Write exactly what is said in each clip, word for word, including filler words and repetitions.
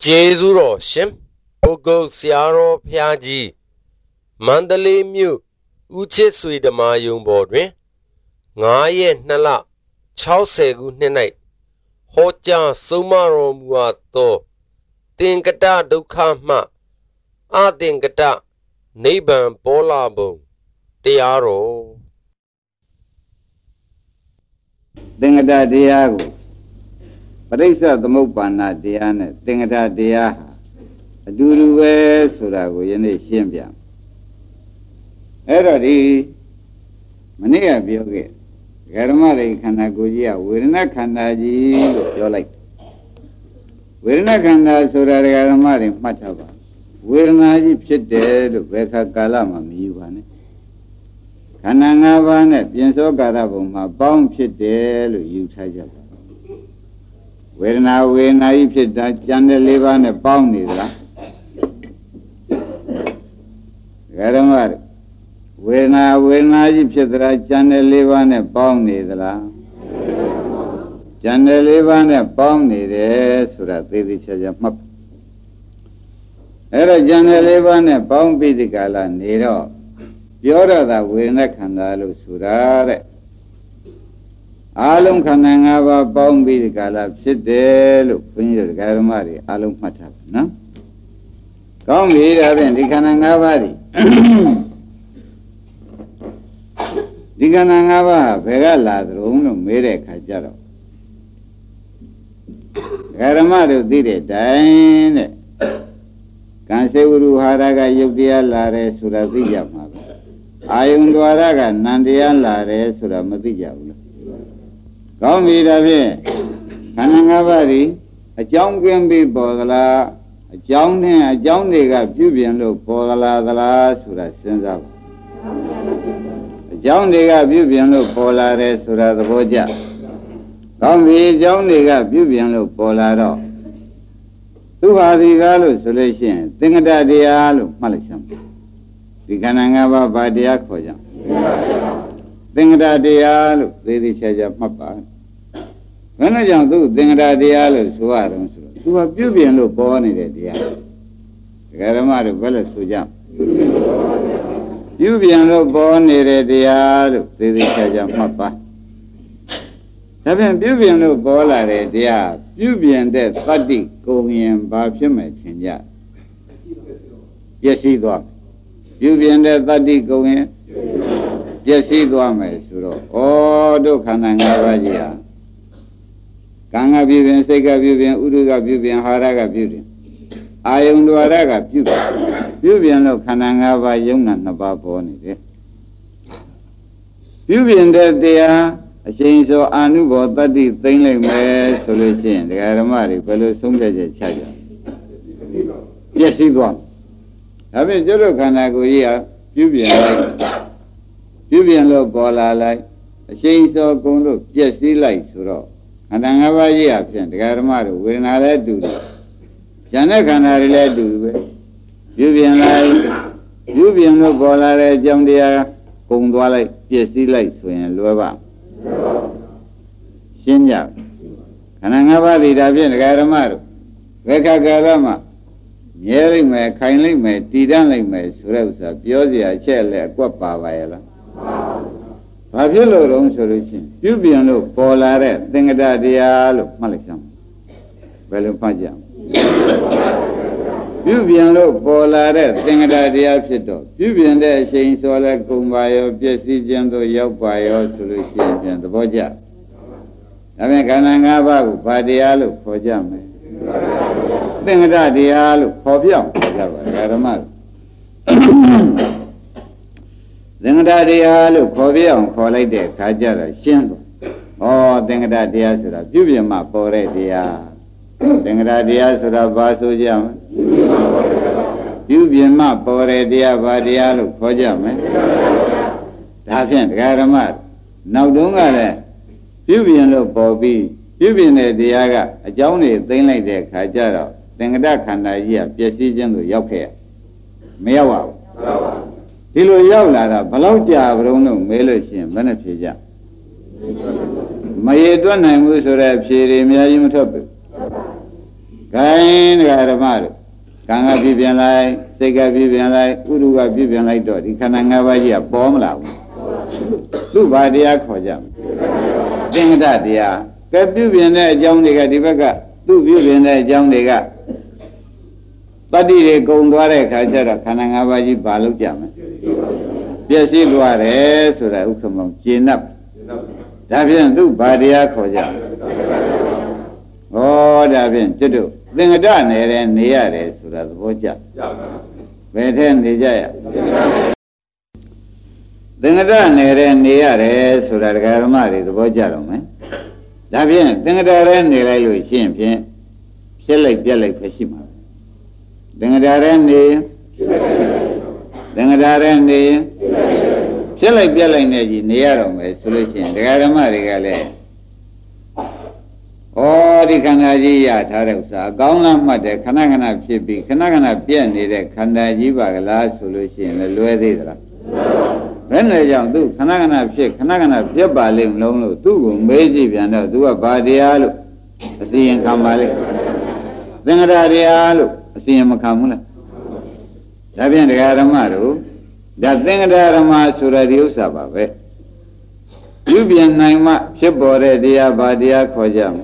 Jezuro Shim Bogo Siaro Piaji Mandalay Mu Uche Suidama Yung Bodrin Ngaye Nala Chow Segu Ninai Hoja Sumaro Muato Tinkata Dukama Adinkata Neighbor Bolabo Diaro Dingada Diago Parisa the Mopana Diana, Dingada Dia, a Duru Surago, Yene Shimbia. Eradi Mania Bioge, Garamari Kanaguya, Wirna Kanaji, your like Wirna Kanda Sura Garamari, Matava, Wirna Jipsit dead, Veka Galama, Miwane Kanangavane, Pienso Garabuma, Baum Pit dead, you Taja. Where now we naive that Janda live on a pound is that? Garamar. Where now we naive that Janda live on a pound is that? Janda live on a pound is there, Surati Chajamap. Era Janda live on a pound Pidicala, Nero. Yora that we not Kandalu Surare. Alum Kanangava Bombi Galap Sidel, Punir Garamari, Alum Matap, no? Come here, the Kanangavari. The Kanangava, Vegala, Room, Mere Kajaro. Garamari did it, Dine. Kanseguru Haraga Yudia Lare Suravija Mava. Ayunduaraga Nandia Lare Suramadija. Come here, Kanangavari, a young Gambi Bogala, a young a young nigga, Bubian look, Bogala, the last Sura Senza. A young nigga, Bubian look, Pola, Sura the Boja. Come here, young nigga, Bubian look, Pola. Two are the Galo solution, think that the Alu, Malisham. The Kanangava by the Aquaja. Think that the Alu, Lady Shaja Papa. When I young do, think that the Alu, so I don't know. To a Bubian look born in the Dia. Garamari Vella Sujam. Bubian look born in the Dia, Lady Shaja Papa. Having Bubian look born at the Dia, Bubian dead, fatigue, going in Babshim, Chinja. Yes, he got. Bubian dead, fatigue, going in. Yes, he got me, Suro. Oh, do Kanangavaja. Kanga Bubian, Sega Bubian, Uruga Bubian, Haraga Bubian. I own the Haraga Bubian. Bubian look Kanangava, young and above only. Bubian dead there, a change of Anubo, that is thing like my solution. The Aramari, fellow Sunday Chaja. Yes, he got. Having Joro Kanagoya, Bubian. Bubian look Bola like a change of Gondo, yes, he likes Suro. And I have a year, the Garamari, when I let do this. Janakana relate do it. Bubian like Bubian look Bola, Jamdia, Gondwala, yes, he likes when Luava. Shinja. Kanangavali, Davian, Garamari, Veka Garama. Yelling me, kindly me, Tidanling me, Surasa, Biosia, Chelle, Quapa Viola. Pavulo wrong solution. You be on look, Polare, Dingada Dialo, Malisham. Velupajam. You be on look, Polare, Dingada Diapito. You be on there, saying Sola Kumbayo, Jesse Jendo, Yopayo, solution, and the Boja. I mean, Kanangava, Padialo, for Jam. Dingada Dialo, for Jam, Garamal. Dingada Dialo, for Jam, for like the Kajara, Shingo. Oh, Dingada Diasura, Bubiama, Pore Dia. Dingada Diasura, Basu Jam. Bubiama, Pore Dia, Vadialo, for Jam. Dafian, Garamal. Now don't I? Bubian look, Bobby. Bubian the Diaga, a Johnny, thing like the Kajara. Dingada Kanda, yeah, Piasijan to Yoke. Meawa. Hilo Yavla, Balauja, Bruno, Melusian, Benefija. My Edwana was a rap, she reminded topic. gain the Ramadu. Kanga Bibian Lai, Sega Bibian Lai, Uruga Bibian Lai Dodi, Kanangavaja, Bomla. Lubadia Kojam. Dingadia, Gabibian there, John Lega Divaga, two Bibian there, John Lega. Badi Gondware Kajara, Kanangavaji Balu Jam. Yes, it was so that Ukamam, chin up. Davian do Badia Kojam. Oh, Davian, to do. Then a done and near it, so that's what ya. Then the Jaya. Then a done and near it, so that Garamari, the Bojarum, eh? Davian, then a done near it, champion. Shall like Jelly Peshima. Then a done then a done shall like Jelly near a solution. The Garamari Gale. Oh, the Kanajiya Tarasa, Gauna Mate, Kanagana Chipi, Kanagana Piani, the Kandajiba last solution, the Luedra. Then they young do Kanagana Pik, Kanagana Piba Lim Lono, two, Meji, and do a Badialu, a sea in Kamali. Then a Dadialu, a sea in Makamula. Sabian the Garamaru, that thing at Arama Suradiusa Babe. You be a Naima, Shipore, Dia Badia Kojam.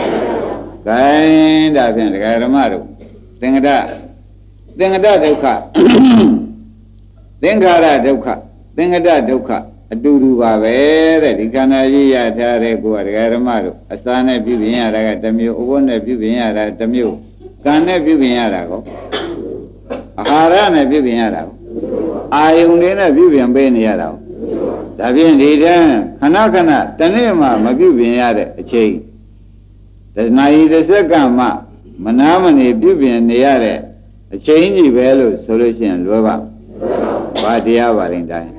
Kind of in the Garamaru. Dingada. Dingada Duka. Dingada Duka. Dingada Duka. A Dudu Babe, the Kanaji, Tare, Garamaru. A son of Bibian, Ragatamio, one of Bibian, Ragatamio. Can have Bibian. A Harana Bibian. I only have Bibian Beniara. Davian Dida, Kanakana, Tanema, Magubian, a chain. The night is a gamma, Manamani, Bibian, the other, a changey value solution, Lova, Badia Varinda.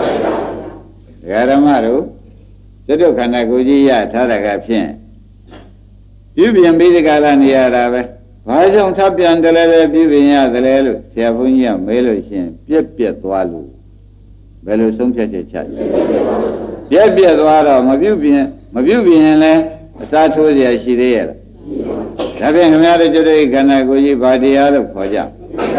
Garamaru, Sedo Kanaguji, Taragapian. Bibian Bidigalan Yarabe, Vajon Tapian the letter Bibian, the letter, Siavunia, Melushin, Pipia Tualu. Velu some such a chat. Yet be as well, Mabubian, Mabubian, a Satosia she there. Having a marriage today, can I go you by the other Koja?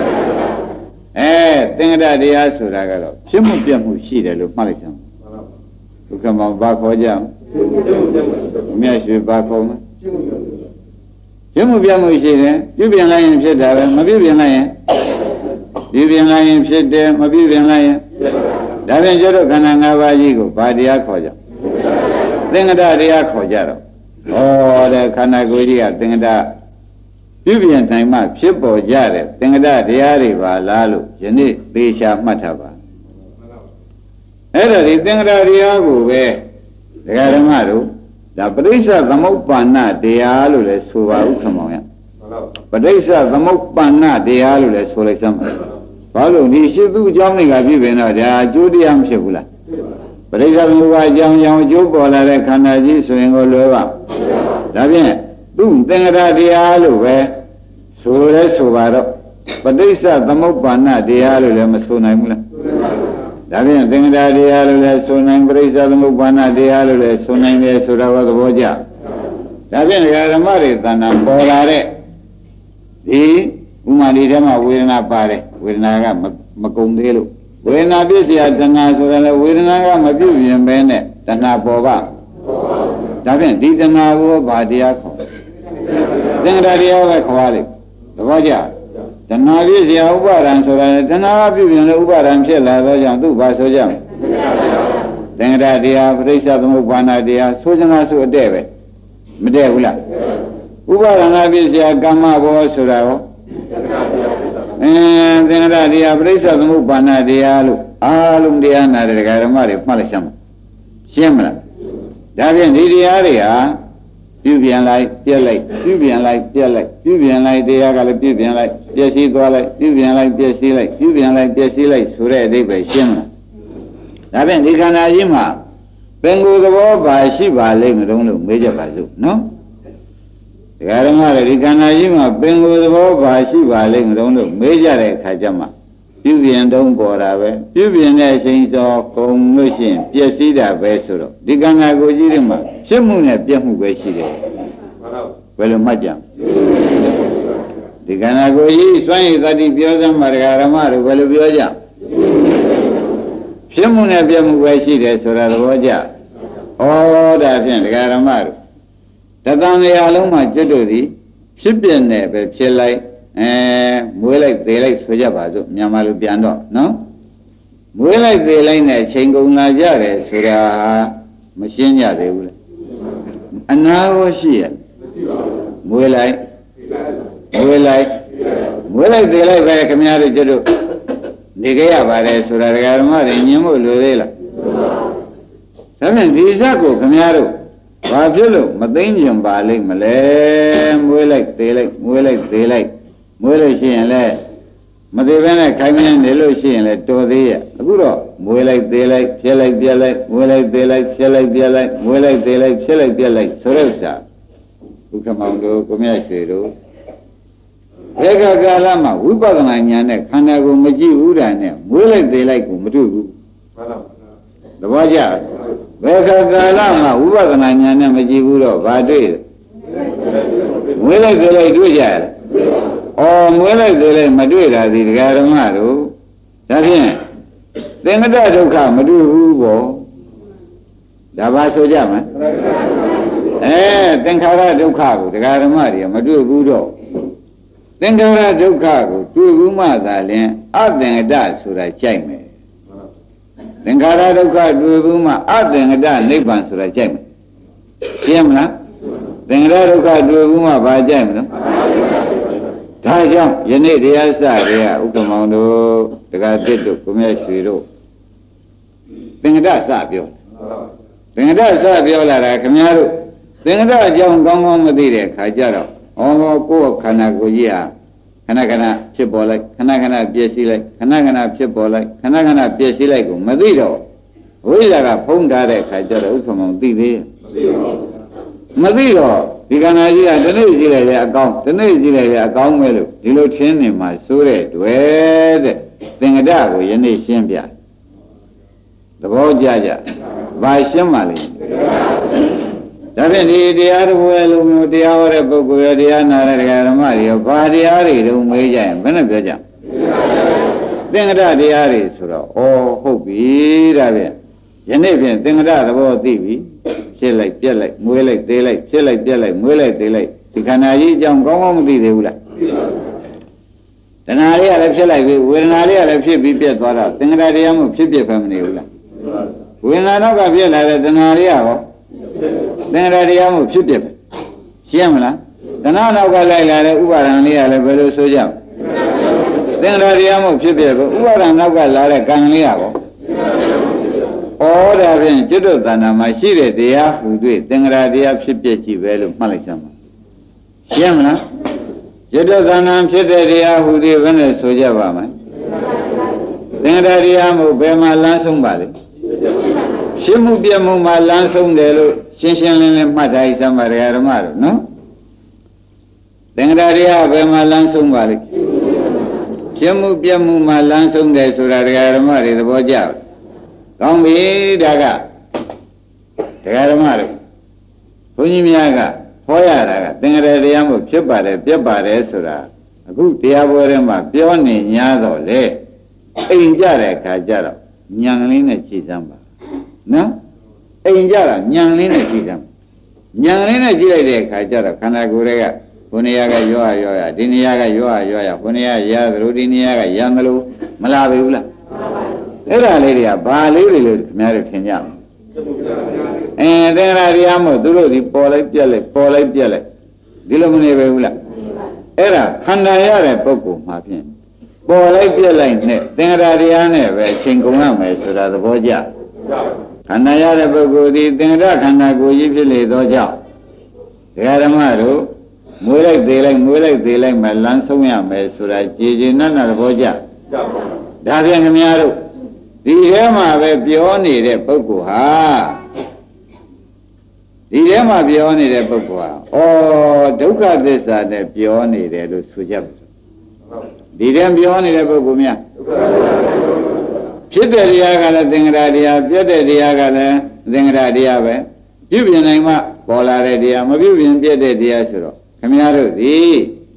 Eh, think that the Asura, Shimupian who she the Lupalicum. To come on back for jam. May I back home? Shimupian who she there, you be a lion, said that, Mabubian lion. You be a lion, said there, Mabubian lion. Davin Jero Kanangavaji, Badia Koja. Thingada Dia Kojaro. Oh, the Kanaguria, Thingada. Bibian time, Shipo Jare, Thingada Diariva, Lalu, Jenny, Bisha Matava. Ella, the Thingada Diago, where the Garamaru, the Padisa, the Mopana, Dialu, Suva Ukamoya. Padisa, the Mopana, Dialu, Sulisam. Follow the Shibu Johnny Gabivena, Judiam Shibula. But it's a new young young Jubola, Kanaji, swing all over. Davin, do Thingada Dialu, where Sura Suvaro. But they said the Mopana, Dialu, Masuna. Davin, Thingada Dialu, Sunang, Brisa, the Mopana, Dialu, Sunang, Sura, the Voja. Davin, Yaramari, than a Bolare. The Umanidama will not pare, will Naga Macundelu. When I busy at the Nazareth, will Naga Mabubian Bene, the Napova. Davin, did the Nago Badiaco. Then Radia Quali, the Vaja. The Navisia Uber and so the Nabubian Uber and Shella, do Basojam. Then Radia, Risa the Mubana, Sojana Su David. Medevula. Uber and Navisia Gamma Surao. And then the Abrisa the Mubana dialu, Alum diana de Garamari, Malisham. Shemla. Davian Diaria, Pubian like, Dear like, Pubian like, Dear like, Pubian like, Diagala, Pubian like, Jessie Dwala, Pubian like, Jessie like, Pubian like, Jessie like, Sure, they by Shemla. Davian Diganajima, Bengo the war by Shiva, Ling, Runu, Major Bazu, no? Garamari, Diganajima, Bengo the war by Shiva, Ling, Runu, Major Kajama. Pubian don't bother, Pubian essence of commotion, Piacida Vesuro, Digana Gojima, Shemuna Piamu Veshide. Well, Majam. ဒီခန္ဓာကိုယ်ကြီးစွန့်ရည်တတိပြောစမ်းမှာတရားဓမ္မတို့ဘယ်လိုပြောကြဖြစ်မှုနဲ့ပြမှုပဲရှိတယ်ဆိုတာသဘောကျဩဒါဖြင့်တရားဓမ္မတို့တသံတရားလုံးမှာကျွတ်တို့သည်ဖြစ်ပြနေပဲဖြစ်လိုက်အဲမွေးလိုက်သေးလိုက်ဆိုကြပါစို့မြန်မာလူပြန်တော့နော်မွေးလိုက်သေးလိုက်နဲ့ချိန်ကုန်လာကြတယ်ဆိုတာမရှင်းကြသေးဘူးလေအနာရောရှိရမွေးလိုက်မွေးလိုက်မွေးလိုက်သေးလိုက်ပဲခင်ဗျားတို့ကျွတ်တို့နေကြရပါတယ်ဆိုတာဒကာဓမ္မတွေညင်ဖို့လိုသေးလားဒါဖြင့်ဒီဇတ်ကိုခင်ဗျားတို့ဘာဖြစ်လို့မသိဉ္ဇဉ်ပါလိမ့်မလဲမွေးလိုက်သေးလိုက်မွေးလိုက်သေးလိုက်မွေးလို့ရှိရင်လည်းမသေးဘဲနဲ့ခိုင်းမင်းနေလို့ရှိရင်လည်းတော်သေးရဲ့အခုတော့မွေးလိုက်သေးလိုက်ဖြစ်လိုက်ပြက်လိုက်မွေးလိုက်သေးလိုက်ဖြစ်လိုက်ပြက်လိုက်မွေးလိုက်သေးလိုက်ဖြစ်လိုက်ပြက်လိုက်ဆိုတဲ့ဥစ္စာဥက္ကမောင်တို့ကိုမြတ်ရွှေတို့ဘယ်ကကာလမှာဝိပဿနာဉာဏ်နဲ့ခန္ဓာကိုမကြည့်ဘူးတာနဲ့မွေးလိုက်သေးလိုက်ကိုမတွေ့ဘူးသဘောကျဘယ်ကကာလမှာဝိပဿနာဉာဏ်နဲ့မကြည့်ဘူးတော့ဘာတွေ့လဲမွေးလိုက်သေးလိုက်တွေ့ကြတယ်အော်မွေးလိုက်သေးလိုက်မတွေ့တာဒီဒကာဓမ္မတို့ဒါဖြင့်သင်္ကတဒုက္ခမတွေ့ဘူးပေါ့ဒါပါဆိုကြမှာအဲသင်္ခါရဒုက္ခကိုဒကာဓမ္မတွေကမတွေ့ဘူးတော့သင်္ခါရဒုက္ခကိုတွေ့ဘူးမှသာလျှင်အသင်္ကတဆိုတာကြိုက်မယ်သင်္ခါရဒုက္ခတွေ့ဘူးမှအသင်္ကတနိဗ္ဗာန်ဆိုတာကြိုက်မယ်ရှင်းမလားသင်္ခါရဒုက္ခတွေ့ဘူးမှဘာကြိုက်မလဲဒါကြောင့်ယနေ့တရားစတွေကဥက္ကမောင်တို့တက္ကသစ်တို့ကိုမြတ်ရွှေတို့သင်္ကတစပြောသင်္ကတစပြောလာတာခင်ဗျားတို့သင်္ကတအကြောင်းကောင်းကောင်းမသိတဲ့ခါကြတော့ဩကိုယ်ခန္ဓာကိုယ်ကြီးဟာခဏခဏဖြစ်ပေါ်လိုက်ခဏခဏပြည့်စည်လိုက်ခဏခဏဖြစ်ပေါ်လိုက်ခဏခဏပြည့်စည်လိုက်ကိုမသိတော့ဝိဇ္ဇာကဖုံးထားတဲ့ခါကြတော့ဥက္ကမောင်သိသေးရဲ့မသိတော့ဒီခန္ဓာကြီးကဒီနေ့ကြည့်လိုက်တဲ့အကောင်းဒီနေ့ကြည့်လိုက်တဲ့အကောင်းပဲလို့ဒီလိုထင်းနေမှာစိုးတဲ့တွေ့တဲ့သင်္ကတကိုယနေ့ရှင်းပြသဘောကျကြဘာရှင်းပါလိမ့်ဒါဖြင့်ဒီတရားတော်ဝယ်လို့မျိုးတရားဟောတဲ့ပုဂ္ဂိုလ်ရတရားနာတဲ့ဓမ္မတွေရောဘာတရားတွေတုံးမေးကြရင်ဘယ်နဲ့ပြောကြသင်္ကတတရားတွေဆိုတော့ဩဟုတ်ပြီဒါဖြင့်ယနေ့ဖြင့်သင်္ကတသဘောသိပြီဖြစ်လိုက်ပြက်လိုက်မွေးလိုက်သေးလိုက်ဖြစ်လိုက်ပြက်လိုက်မွေးလိုက်သေးလိုက်ဒီခန္ဓာကြီးအကြောင်းကောင်းကောင်းမသိသေးဘူးလားတဏှာလေးကလည်းဖြစ်လိုက်ပြီဝေဒနာလေးကလည်းဖြစ်ပြီးပြက်သွားတော့သင်္ကတတရားမှဖြစ်ပြက်ဖမ်းမနေဘူးလားဝေဒနာတော့ကပြက်လာတဲ့တဏှာလေးကရောသင်္ကတတရားမှဖြစ်ပြက်ရှင်းမလားတဏှာနောက်ကလိုက်လာတဲ့ဥပါဒံလေးကလည်းဘယ်လိုဆိုကြသင်္ကတတရားမှဖြစ်ပြက်ကိုဥပါဒံနောက်ကလာတဲ့ကံလေးကရောဩဒါဖြင့်ကျွတ်တဏ္ဍာမှာရှိတဲ့တရားဟူ၍သင်္ကရာတရားဖြစ်ပြကြည့်ပဲလို့မှတ်လိုက်စမ်းပါရှင်းမလားကျွတ်တဏ္ဍာဖြစ်တဲ့တရားဟူ၍ဘယ်နဲ့ဆိုကြပါမလဲသင်္ကရာတရားမို့ဘယ်မှာလမ်းဆုံးပါလဲရှင်းမှုပြမှုမှာလမ်းဆုံးတယ်လို့ရှင်းရှင်းလင်းလင်းမှတ်ထားစမ်းပါဓမ္မတို့နော်သင်္ကရာတရားဘယ်မှာလမ်းဆုံးပါလဲရှင်းမှုပြမှုမှာလမ်းဆုံးတယ်ဆိုတာဓမ္မတွေသဘောကျကောင်းပြီဒါကတရားဓမ္မတို့ဘုန်းကြီးများကဟောရတာကသင်္ကရေတရားမှုဖြစ်ပါတယ်ပြက်ပါတယ်ဆိုတာအခုတရားပွဲထဲမှာပြောနေ냐တော့လေအိမ်ကြတဲ့အခါကျတော့ညံလေးနဲ့ကြည်စမ်းပါနော်အိမ်ကြတာညံလေးနဲ့ကြည်စမ်းညံလေးနဲ့ကြည်လိုက်တဲ့အခါကျတော့ခန္ဓာကိုယ်တွေကဘုနေရာကရောရရောရဒီနေရာကရောရရောရဘုနေရာရသလိုဒီနေရာကရံသလိုမလာပြီဘူးလားအဲ့ဒါလေးတွေကဘာလေးတွေလို့ခင်ဗျားတို့ထင်ကြမလဲအဲသင်္ခါရတရားမို့သူတို့ဒီပေါ်လိုက်ပြက်လိုက်ပေါ်လိုက်ပြက်လိုက်ဒီလိုမနေပဲဘူးလားအဲ့ဒါခန္ဓာရတဲ့ပုဂ္ဂိုလ်မှာဖြင့်ပေါ်လိုက်ပြက်လိုက်နဲ့သင်္ခါရတရားနဲ့ပဲအချိန်ကုန်ရမယ်ဆိုတာသဘောကျခန္ဓာရတဲ့ပုဂ္ဂိုလ်ဒီသင်္ခါရခန္ဓာကိုယ်ကြီးဖြစ်လေသောကြောင့်ဒကာဓမ္မတို့မွေးလိုက်သေးလိုက်မွေးလိုက်သေးလိုက်မှလမ်းဆုံးရမယ်ဆိုတာကြည်ကြည်နက်နက်သဘောကျဒါဖြင့်ခင်ဗျားတို့ဒီထဲမှာပဲပြောနေတဲ့ပုဂ္ဂိုလ်ဟာဒီထဲမှာပြောနေတဲ့ပုဂ္ဂိုလ်ဟာဩဒုက္ခသစ္စာနဲ့ပြောနေတယ်လို့ဆိုကြပါဒီထဲပြောနေတဲ့ပုဂ္ဂိုလ်များဖြစ်တဲ့တရားကလည်းသင်္ခါရတရားပြည့်တဲ့တရားကလည်းသင်္ခါရတရားပဲပြုပြင်နိုင်မှပေါ်လာတဲ့တရားမပြုပြင်ပြည့်တဲ့တရားဆိုတော့ခင်ဗျားတို့ဒီ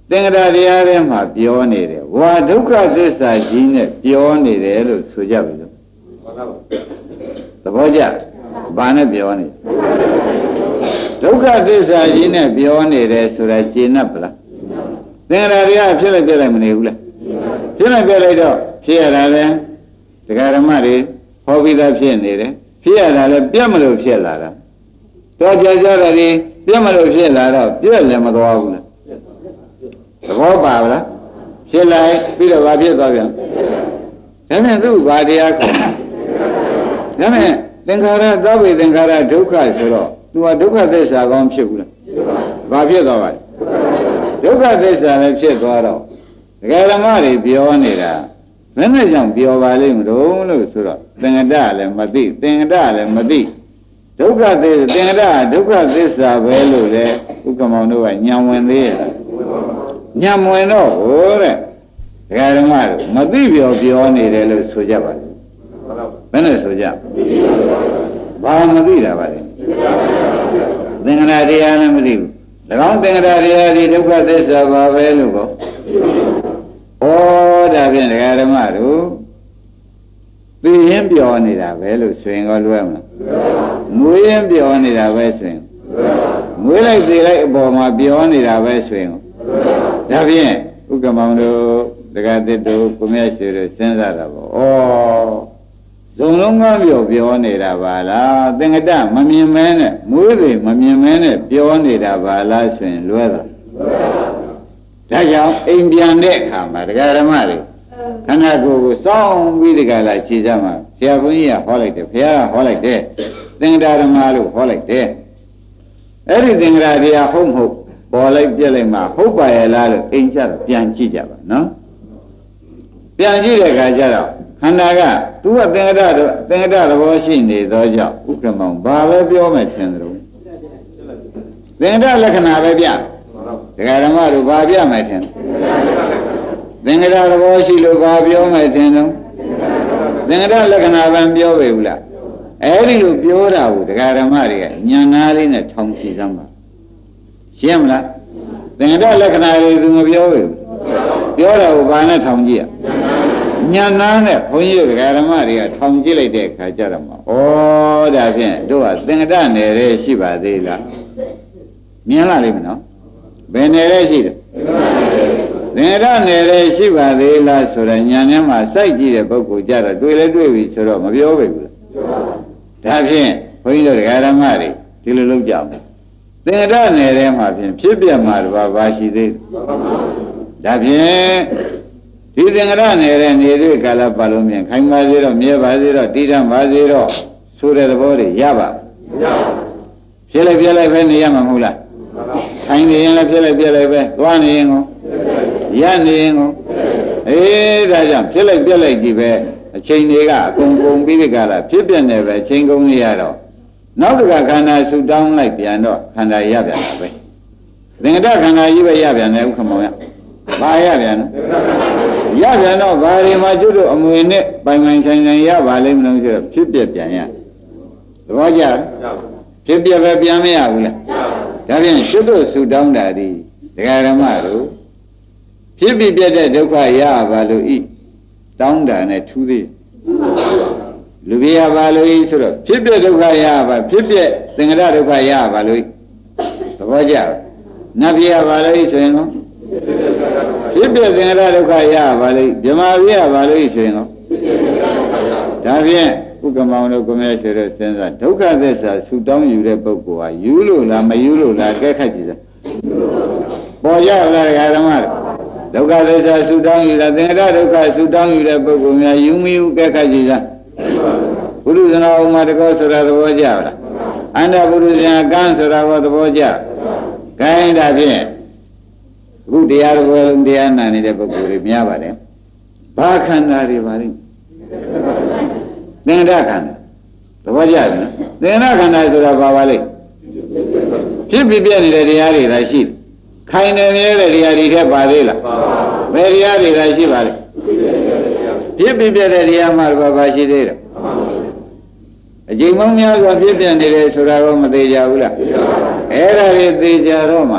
သင်္ကရာတရားထဲမှာပြောနေတယ်ဝါဒုက္ခသစ္စာကြီးနဲ့ပြောနေတယ်လို့ဆိုကြပြီလို့သဘောကျဘာနဲ့ပြောနေဒုက္ခသစ္စာကြီးနဲ့ပြောနေတယ်ဆိုတာရှင်း납ပလားသင်္ကရာတရားဖြစ်လိုက်ပြလိုက်မနေဘူးလားဖြစ်လိုက်ပြလိုက်တော့ဖြစ်ရတာလဲဒကာဓမ္မတွေဟောပြီးသားဖြစ်နေတယ်ဖြစ်ရတာလဲပြတ်မလို့ဖြစ်လာတာတော့ကြကြတာဒီပြတ်မလို့ဖြစ်လာတော့ပြည့်လည်းမသွားဘူးလားသဘောပါလားဖြစ်လိုက်ပြီးတော့ဘာဖြစ်သွားပြန်ဒါနဲ့သူ့ဘာတရားခေါ်ဒါနဲ့သင်္ခါရသဗ္ဗေသင်္ခါရဒုက္ခဆိုတော့သူကဒုက္ခသစ္စာကောင်းဖြစ်ဘူးလားဘာဖြစ်သွားပါလဲဒုက္ခသစ္စာလည်းဖြစ်သွားတော့ဒကာဓမ္မတွေပြောနေတာဘယ်နဲ့ကြောင့်ပြောပါလိမ့်မလို့လို့ဆိုတော့သင်္ကတလည်းမသိသင်္ကတလည်းမသိဒုက္ခသစ္စာသင်္ကတဒုက္ခသစ္စာပဲလို့လေဥက္ကမောင်တို့ကညံဝင်သေးရဲ့ညံဝင်တော့ဟိုတဲ့ဒကာဓမ္မတို့မသိပြောပြောနေတယ်လို့ဆိုကြပါလေဘယ်နဲ့ဆိုကြဘာမသိတာပါလဲသင်္ကတတရားလည်းမသိဘူး၎င်းသင်္ကတတရားဒီဒုက္ခသစ္စာပါပဲလို့ကောဩဒါဖြင့်ဒကာဓမ္မတို့သိရင်ပြောနေတာပဲလို့ဆိုရင်ကောလွယ်မလားငွေရင်ပြောနေတာပဲဆိုရင်ငွေလိုက်သိလိုက်အပေါ်မှာပြောနေတာပဲဆိုရင်ဒါဖြင့်ဥက္ကမောင်တို့ဒကာသစ်တို့ကိုမြတ်ရှိတို့စဉ်းစားတာပေါ့ဩဇုံလုံးကပြောပြောနေတာပါလားသင်္ကတမမြင်မဲနဲ့မွေးတွေမမြင်မဲနဲ့ပြောနေတာပါလားဆိုရင်လွယ်တာဒါကြောင့်အိမ်ပြန်တဲ့အခါမှာဒကာဓမ္မတွေခန္ဓာကိုယ်ကိုစောင့်ပြီးဒီကလာခြေစမ်းမှာဆရာဘုန်းကြီးကဟောလိုက်တယ်ဘုရားကဟောလိုက်တယ်သင်္ကတဓမ္မလို့ဟောလိုက်တယ်အဲ့ဒီသင်္ကတတရားဟုတ်မဟုတ်ပေါ်လိုက်ပြက်လိုက်မှဟုတ်ပါရဲ့လားလို့အိမ်ကျတော့ပြန်ကြည့်ကြပါနော်ပြန်ကြည့်တဲ့အခါကျတော့ခန္ဓာကသူကသင်္ကတတော့သင်္ကတသဘောရှိနေသောကြောင့်ဥက္ကမောင်ဘာပဲပြောမယ်ထင်တယ်လို့သင်္ကတလက္ခဏာပဲပြဒကာဓမ္မတို့ဘာပြမယ်ထင်သင်္ကတသဘောရှိလို့ဘာပြောမယ်ထင်တော့သင်္ကတလက္ခဏာပဲပြောပေဘူးလားအဲ့ဒီလိုပြောတာကိုဒကာဓမ္မတွေကညံနာလေးနဲ့ထောင်ကြည့်စမ်းပါရှင်းမလားသင်္ကတလက္ခဏာတွေသူမပြောဘူးပြောတာကိုဘာနဲ့ထောင်ကြည့်ရညံနာနဲ့ဘုန်းကြီးတို့ဒကာဓမ္မတွေကထောင်ကြည့်လိုက်တဲ့အခါကျတော့မှဩဒါဖြင့်တို့ကသင်္ကတနယ်ရဲရှိပါသေးလားမြင်လာလိမ့်မယ်နော်ဘယ်နယ်ရဲရှိတယ်သင်္ကတနယ်ရဲရှိပါသေးလားဆိုတော့ညာထဲမှာစိုက်ကြည့်တဲ့ပုဂ္ဂိုလ်ကြတော့တွေ့လဲတွေ့ပြီဆိုတော့မပြောပဲဘူးလားဒါဖြင့်ဘုန်းကြီးတို့ဒကာဓမ္မတွေဒီလိုလုပ်ကြအောင်သင်္ကတနယ်ထဲမှာဖြင့်ဖြစ်ပြမှာတော့ဘာရှိသေးဒါဖြင့်ဒီသင်္ကတနယ်ထဲနေတဲ့ကာလပတ်လုံးပြင်ခိုင်ပါစေတော့မြဲပါစေတော့တည်တံ့ပါစေတော့ဆိုတဲ့သဘောတွေရပါမရဖြစ်လိုက်ပြလိုက်ပဲနေရမှာမဟုတ်လားခိုင်နေရင်လည်းဖြစ်လိုက်ပြလိုက်ပဲသွားနေရင်ကောရနေရင်ကောအေးဒါကြောင့်ဖြစ်လိုက်ပြလိုက်ကြည့်ပဲအချိန်တွေကအကုန်ကုန်ပြီးဒီကလာဖြစ်ပြနေပဲအချိန်ကုန်နေရတော့နောက်တစ်ခါခန္ဓာဆူတောင်းလိုက်ပြန်တော့ခန္ဓာရပြန်တာပဲသင်္ကတခန္ဓာကြီးပဲရပြန်တယ်ဥက္ကမောင်ရဘာရပြန်လဲရပြန်တော့ဘာတွေမှာကျွတ်တို့အမွေနဲ့ပိုင်ပိုင်ဆိုင်ဆိုင်ရပါလိမ့်မလို့ဆိုတော့ဖြစ်ပြပြန်ရသဘောကျဖြစ်ပြပဲပြန်မရဘူးလားဒါဖြင့်ကျွတ်တို့ဆူတောင်းတာဒီဒကာဓမ္မတို့ဖြစ်ပြပြတဲ့ဒုက္ခရပါလို့ဤတောင်းတာနဲ့ထူးသေးလူပြရပါလို့ဤဆိုတော့ဖြစ်ပြဒုက္ခရပါဖြစ်ပြသင်္ကတဒုက္ခရပါလို့သဘောကျနတ်ပြရပါလို့ဤဆိုရင်ကောဖြစ်ပြသင်္ကတဒုက္ခရပါလို့ဗြဟ္မာပြရပါလို့ဤဆိုရင်ကောဒါဖြင့်ဥက္ကမောင်တို့ကိုမြတ်ဆိုတဲ့စဉ်းစားဒုက္ခသစ္စာဆူတောင်းယူတဲ့ပုဂ္ဂိုလ်ဟာယူလို့လားမယူလို့လားကဲခတ်ကြည့်စမ်းပေါ်ရလားဓမ္မဒုက္ခသစ္စာဆူတောင်းယူတာသင်္ကတဒုက္ခဆူတောင်းယူတဲ့ပုဂ္ဂိုလ်များယူမယူကဲခတ်ကြည့်စမ်းဘုရုဇနာဥမာတကောဆိုတာသဘောကျလားအန္တဘုရုဇနာကံဆိုတာဘောသဘောကျခိုင်းတာဖြင့်အခုတရားတော်လုံးတရားနာနေတဲ့ပုဂ္ဂိုလ်တွေများပါတယ်ဘာခန္ဓာတွေပါလိမ့်သင်္ကတခန္ဓာသဘောကျတယ်နော်သင်္ကတခန္ဓာဆိုတာဘာပါလိမ့်ဖြစ်ပြပြနေတဲ့တရားတွေသာရှိခိုင်နေနေတဲ့တရားတွေထက်ပါသေးလားဘယ်တရားတွေသာရှိပါလဲဖြစ်ပြပြတဲ့တရားမှဘာပါရှိသေးတယ်အကျိန်မောင်းများစွာဖြစ်ပြနေတယ်ဆိုတာတော့မသေးကြဘူးလားအဲ့ဒါတွေသေကြတော့မှ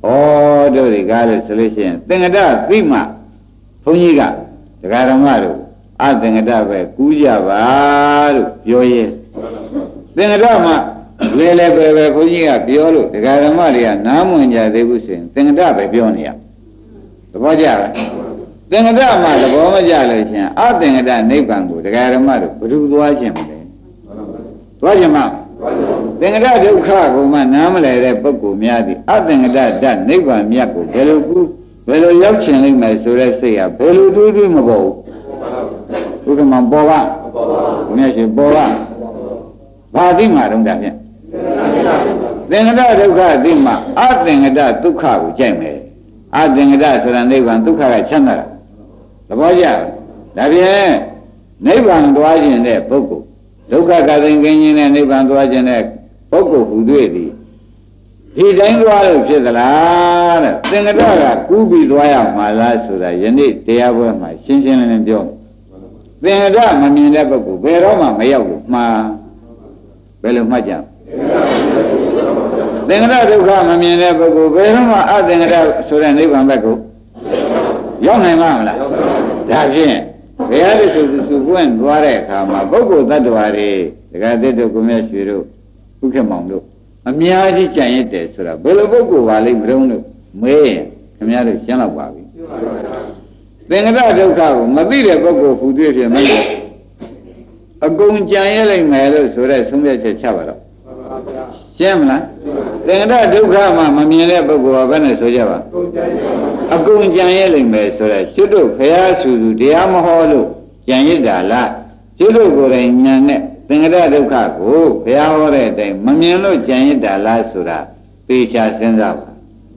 ဩတို့ဒီကားလို့ဆိုလို့ရှိရင်သင်္ကတသိမှဘုန်းကြီးကဒကာဓမ္မတို့အသင်္ကတပဲကူးကြပါလို့ပြောရဲသင်္ကတမှလဲလဲပဲပဲဘုန်းကြီးကပြောလို့ဒကာဓမ္မတွေကနားမဝင်ကြသေးဘူးဆိုရင်သင်္ကတပဲပြောနေရသဘောကျလားသင်္ကတမှသဘောမကျလို့ရှင်အသင်္ကတနိဗ္ဗာန်ကိုဒကာဓမ္မတို့ဘယ်သူသွားခြင်းမလဲသွားခြင်းမသင်္ကတဒုက္ခကိုမှနားမလဲတဲ့ပုဂ္ဂိုလ်များသည်အသင်္ကတဓာတ်နိဗ္ဗာန်မြတ်ကိုဘယ်လိုကူဘယ်လိုရောက်ချင်လိမ့်မယ်ဆိုတဲ့စိတ်ကဘယ်လိုတွေးတွေးမပေါ်ဘူးဘုရားမပေါ်ပါဘုရားရှင်ပေါ်ပါဘာသိမှတော့ဒါဖြင့်သင်္ကတဒုက္ခသိမှအသင်္ကတဒုက္ခကိုကြိုက်မယ်အသင်္ကတဆိုတာနိဗ္ဗာန်ဒုက္ခကချမ်းသာတာသဘောကျဒါဖြင့်နိဗ္ဗာန်သွားခြင်းတဲ့ပုဂ္ဂိုလ်ဒုက္ခကသိင်ကင်းခြင်းနဲ့နိဗ္ဗာန်သွားခြင်းတဲ့ပုဂ္ဂိုလ်ဟူတွေ့သည်ဒီတိုင်းသွားလို့ဖြစ်သလားတဲ့သင်္ကတကကူးပြီးသွားရမှာလားဆိုတာယနေ့တရားပွဲမှာရှင်းရှင်းလင်းလင်းပြောသင်္ကတမမြင်တဲ့ပုဂ္ဂိုလ်ဘယ်တော့မှမရောက်ဘူးမှားဘယ်လိုမှတ်ကြသင်္ကတဒုက္ခမမြင်တဲ့ပုဂ္ဂိုလ်ဘယ်တော့မှအသင်္ကတဆိုတဲ့နိဗ္ဗာန်ဘက်ကိုရောက်နိုင်မှာမလားဒါဖြင့်ဘုရားတဆူဆူပွင့်သွားတဲ့အခါမှာပုဂ္ဂိုလ်တ attva တွေဒကာသစ်တို့ကိုမြတ်ရွှေတို့ဥက္ကမောင်တို့အများကြီးကြံရစ်တယ်ဆိုတာဘယ်လိုပုဂ္ဂိုလ်ပါလိမ့်မလို့လို့မေးရင်ခင်ဗျားတို့ရှင်းတော့ပါပြီသင်္ကတဒုက္ခကိုမသိတဲ့ပုဂ္ဂိုလ်ဟူတွေ့ဖြစ်မယ်အကုန်ကြံရစ်လိုက်မယ်လို့ဆိုတဲ့ဆုံးဖြတ်ချက်ချပါတော့ရှင်းမလားသင်္ကတဒုက္ခမှမမြင်တဲ့ပုဂ္ဂိုလ်ကဘယ်နဲ့ဆိုကြပါအကုန်ကြံရစ်လိုက်မယ်ဆိုတဲ့ကျွတ်တို့ဖရာဆူဆူတရားမဟောလို့ကြံရစ်တာလားကျွတ်တို့ကိုယ်တိုင်ဉာဏ်နဲ့သင်္ကတဒုက္ခကိုဘုရားဟောတဲ့အတိုင်းမမြင်လို့ကြံရစ်တာလားဆိုတာသေချာစဉ်းစားပါ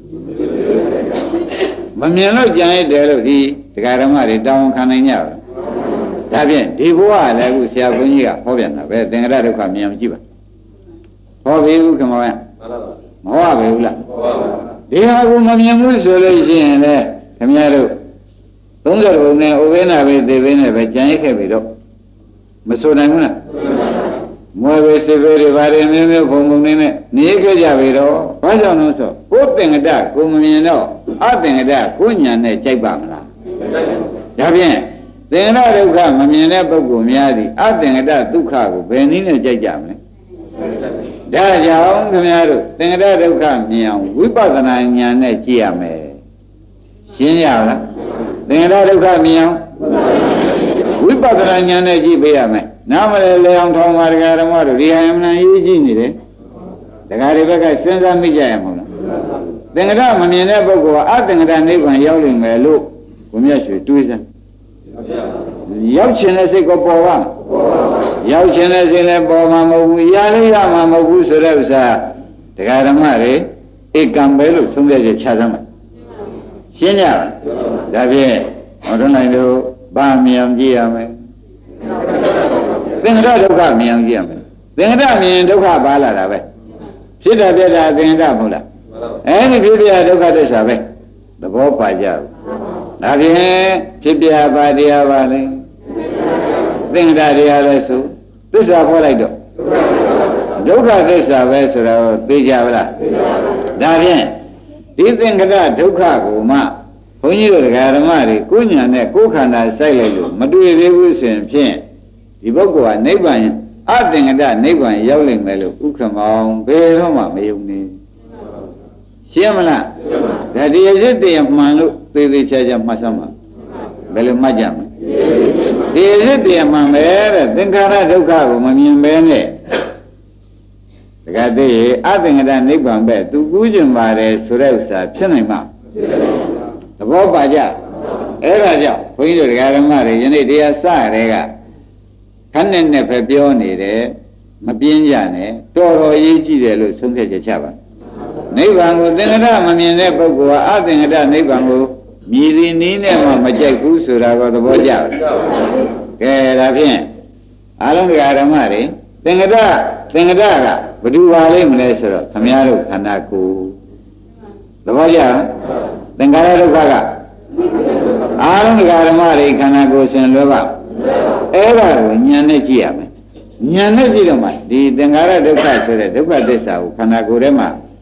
မမြင်လို့ကြံရစ်တယ်လို့ဒီတရားဓမ္မတွေတောင်းခံနိုင်ကြပါဒါဖြင့်ဒီဘဝလည်းအခုဆရာဘုန်းကြီးကဟောပြန်တာပဲသင်္ကတဒုက္ခမြင်အောင်ကြည့်ပါဟောပြီဦးခင်ဗျာမဟောပဲဘူးလားဒီဟာကိုမမြင်ဘူးဆိုလို့ရှိရင်လည်းခင်ဗျားတို့သုံးဆယ်ဘုံနဲ့ဥပေနာပဲသေပဲနဲ့ပဲကြံရစ်ခဲ့ပြီတော့မဆိုနိုင်ဘူးလားမွေပဲစေပဲတွေဘာတွေမျိုးမျိုးဘုံဘုံနဲ့နေခဲ့ကြပြီတော့ဘာကြောင့်လို့ဆိုကိုယ်သင်္ကတကိုမမြင်တော့အသင်္ကတကိုညာနဲ့ကြိုက်ပါမလားဒါဖြင့်သင်္ကတဒုက္ခမမြင်တဲ့ပုဂ္ဂိုလ်များသည်အသင်္ကတဒုက္ခကိုဘယ်နည်းနဲ့ကြိုက်ကြမလဲဒါကြောင့်ခင်ဗျားတို့သင်္ကတဒုက္ခမြင်အောင်ဝိပဿနာဉာဏ်နဲ့ကြည့်ရမယ်ရှင်းရလားသင်္ကတဒုက္ခမြင်အောင်ဝိပဿနာဉာဏ်နဲ့ကြည့်ပေးရမယ်နားမလဲလေအောင်ထောင်းပါဒကာဓမ္မတို့ဒီဟာအမှန်ရေးကြည့်နေတယ်ဒကာတွေဘက်ကစဉ်းစားမိကြရမလားသင်္ကတမမြင်တဲ့ပုဂ္ဂိုလ်ကအသင်္ကတနိဗ္ဗာန်ရောက်လိမ့်မယ်လို့ဘုရားရွှေတွေးစမ်းရောက်ခြင်းတဲ့စိတ်ကိုပေါ်ပါရောက်ခြင်းတဲ့စိတ်လည်းပေါ်မှာမဟုတ်ဘူးရလည်းရမှာမဟုတ်ဘူးဆိုတဲ့ဥစ္စာဒကာဓမ္မတွေဧကံပဲလို့သုံးပြချက်ချသမ်းပါရှင်းကြပါဒါဖြင့်ဟောတော်နိုင်တို့ဗာမြင်ကြည့်ရမယ်သင်္ကတဒုက္ခမြင်အောင်ကြည့်ရမယ်သင်္ကတမြင်ဒုက္ခပါလာတာပဲဖြစ်တာပြတာသင်္ကတမဟုတ်လားအဲ့ဒီဖြစ်ပြဒုက္ခသစ္စာပဲသဘောပါကြဘူးဒါဖြင့်ဖြစ်ပြပါတရားပါလေသင်္ကတတရားလဲဆိုသစ္စာခေါ်လိုက်တော့ဒုက္ခသစ္စာပဲဆိုတော့သိကြပါလားဒါဖြင့်ဒီသင်္ကတဒုက္ခကိုမှဘုန်းကြီးတို့ဓမ္မတွေကိုညာနဲ့ကိုယ်ခန္ဓာစိုက်လိုက်လို့မတွေ့သေးဘူးဆိုရင်ဖြင့်ဒီပုဂ္ဂိုလ်ကနိဗ္ဗာန်အသင်္ကတနိဗ္ဗာန်ရောက်လိမ့်မယ်လို့ဥက္ကမောင်ဘယ်တော့မှမယုံနေရှင်းမလားဒါဒီရစ်တည်းမှန်လို့သေသေးချာချာမှတ်စမ်းပါဘယ်လိုမှတ်ကြမလဲဒီရစ်တည်းမှန်ပဲတဲ့သင်္ခါရဒုက္ခကိုမမြင်ပဲနဲ့တခါတည်းအသင်္ကတနိဗ္ဗာန်ပဲသူကူးကျင်ပါတယ်ဆိုတဲ့ဥစ္စာဖြစ်နိုင်မှာသဘောပါကြအဲ့ဒါကြောင့်ဘုန်းကြီးတို့ဓမ္မတွေယနေ့တရားစရဲကခန်းနဲ့နဲ့ပဲပြောနေတယ်မပြင်းကြနဲ့တော်တော်ရေးကြည့်တယ်လို့ဆုံးဖြတ်ချက်ချပါနိဗ္ဗာန်ကိုသင်္ကတမမြင်တဲ့ပုဂ္ဂိုလ်ဟာအသင်္ကတနိဗ္ဗာန်ကိုမြည်သည်နည်းနဲ့မှမကြိုက်ဘူးဆိုတာကိုသဘောကျတယ်ကဲဒါဖြင့်အလုံးဓမ္မတွေသင်္ကတသင်္ကတကဘယ်သူပါလိမ့်မလဲဆိုတော့ခမည်းတော်ခန္ဓာကိုယ်သဘောကျသင်္ခါရဒုက္ခကအာလုံးဓမ္မတွေခန္ဓာကိုယ်ရှင်လွယ်ပါအဲ့ဒါကိုဉာဏ်နဲ့ကြည့်ရမယ်ဉာဏ်နဲ့ကြည့်တော့မှဒီသင်္ခါရဒုက္ခဆိုတဲ့ဒုက္ခသစ္စာကိုခန္ဓာကိုယ်ထဲမှာ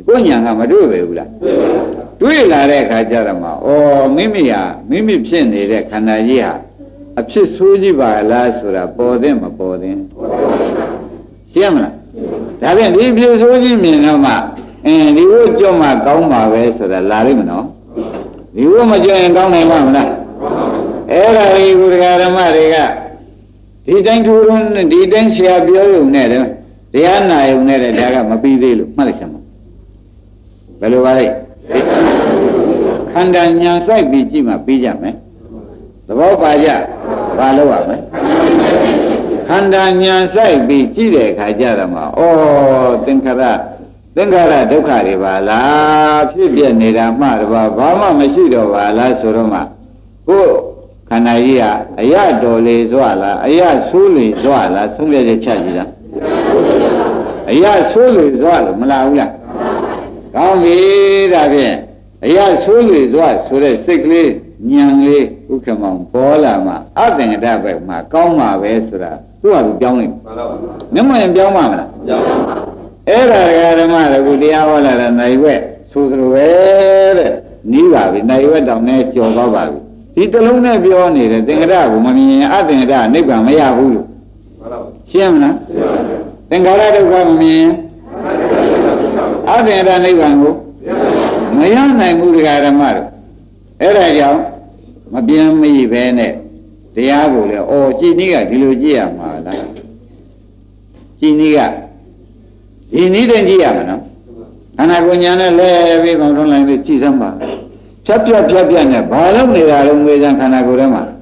ကိုညာကမတွေ့ပဲဘူးလားတွေ့လာတဲ့အခါကျတော့မှဩမိမိဟာမိမိဖြစ်နေတဲ့ခန္ဓာကြီးဟာအဖြစ်ဆိုးကြီးပါလားဆိုတာပေါ်တဲ့မပေါ်တဲ့ရှင်းမလားဒါဖြင့်ဒီဖြစ်ဆိုးကြီးမြင်တော့မှအင်းဒီဝတ်ကြော့မှကောင်းပါပဲဆိုတာလာလိမ့်မနော်ဒီဝတ်မကြော့ရင်ကောင်းနိုင်မှာမလားအဲ့ဒါကြီးဘုရားဓမ္မတွေကဒီတိုင်းထိုးရုံးဒီတိုင်းဆရာပြောရုံနဲ့တရားနာရုံနဲ့ဒါကမပြီးသေးလို့မှတ်လိုက်စမ်းပါဘယ်လိုပါလဲခန္ဓာညာဆိုင်ပြီးကြည့်မှပြီးကြမယ်သဘောပါကြဘာလို့ရမလဲခန္ဓာညာဆိုင်ပြီးကြည့်တဲ့အခါကျတော့မှဩသင်္ခါရသင်္ခါရဒုက္ခတွေပါလားဖြစ်ပြနေတာမှတော့ဘာမှမရှိတော့ပါလားဆိုတော့မှကိုယ်ခန္ဓာကြီးဟာအရတော်လေစွာလားအရဆိုးလေစွာလားသုံးပြတဲ့ချက်ကြီးလားအရဆိုးလေစွာလို့မလားဘူးလားကောင်းပြီဒါဖြင့်အရဆိုးလေစွာဆိုတဲ့စိတ်ကလေးဉာဏ်လေးဥက္ကမောင်ပေါ်လာမှအသင်္ကတဘက်မှာကောင်းမှာပဲဆိုတာသူ့ဟာသူပြောင်းလိုက်မှန်ပါပါမျက်မှန်ပြောင်းမှာမလားပြောင်းပါပါအဲ့ဒါဓမ္မတွေကတရားဟောလာတဲ့နိုင်ဝက်ဆိုသလိုပဲတဲ့နီးပါပြီနိုင်ဝက်တောင်နဲ့ကြော်သွားပါပြီဒီတလုံးနဲ့ပြောနေတဲ့သင်္ကတကိုမမြင်ရင်အသင်္ကတနိဗ္ဗာန်မရဘူးလို့မှန်ပါပါရှင်းမလားသင်္ခါရဒုက္ခမမြင်အသင်္ကတနိဗ္ဗာန်ကိုမရနိုင်ဘူးဓမ္မတို့အဲ့ဒါကြောင့်မပြင်းမရပဲနဲ့တရားကိုလေအော်ကြည်နည်းကဒီလိုကြည့်ရမှာလားကြည်နည်းကဒီနည်းတည်းကြည့်ရမှာနော်ခန္ဓာကိုယ်ညာနဲ့လဲပြီးပေါင်းထုံးလိုက်ပြီးကြည့်စမ်းပါဖြတ်ပြတ်ဖြတ်ပြတ်နဲ့ဘာလို့နေတာလဲငွေစံခန္ဓာကိုယ်ထဲမှာ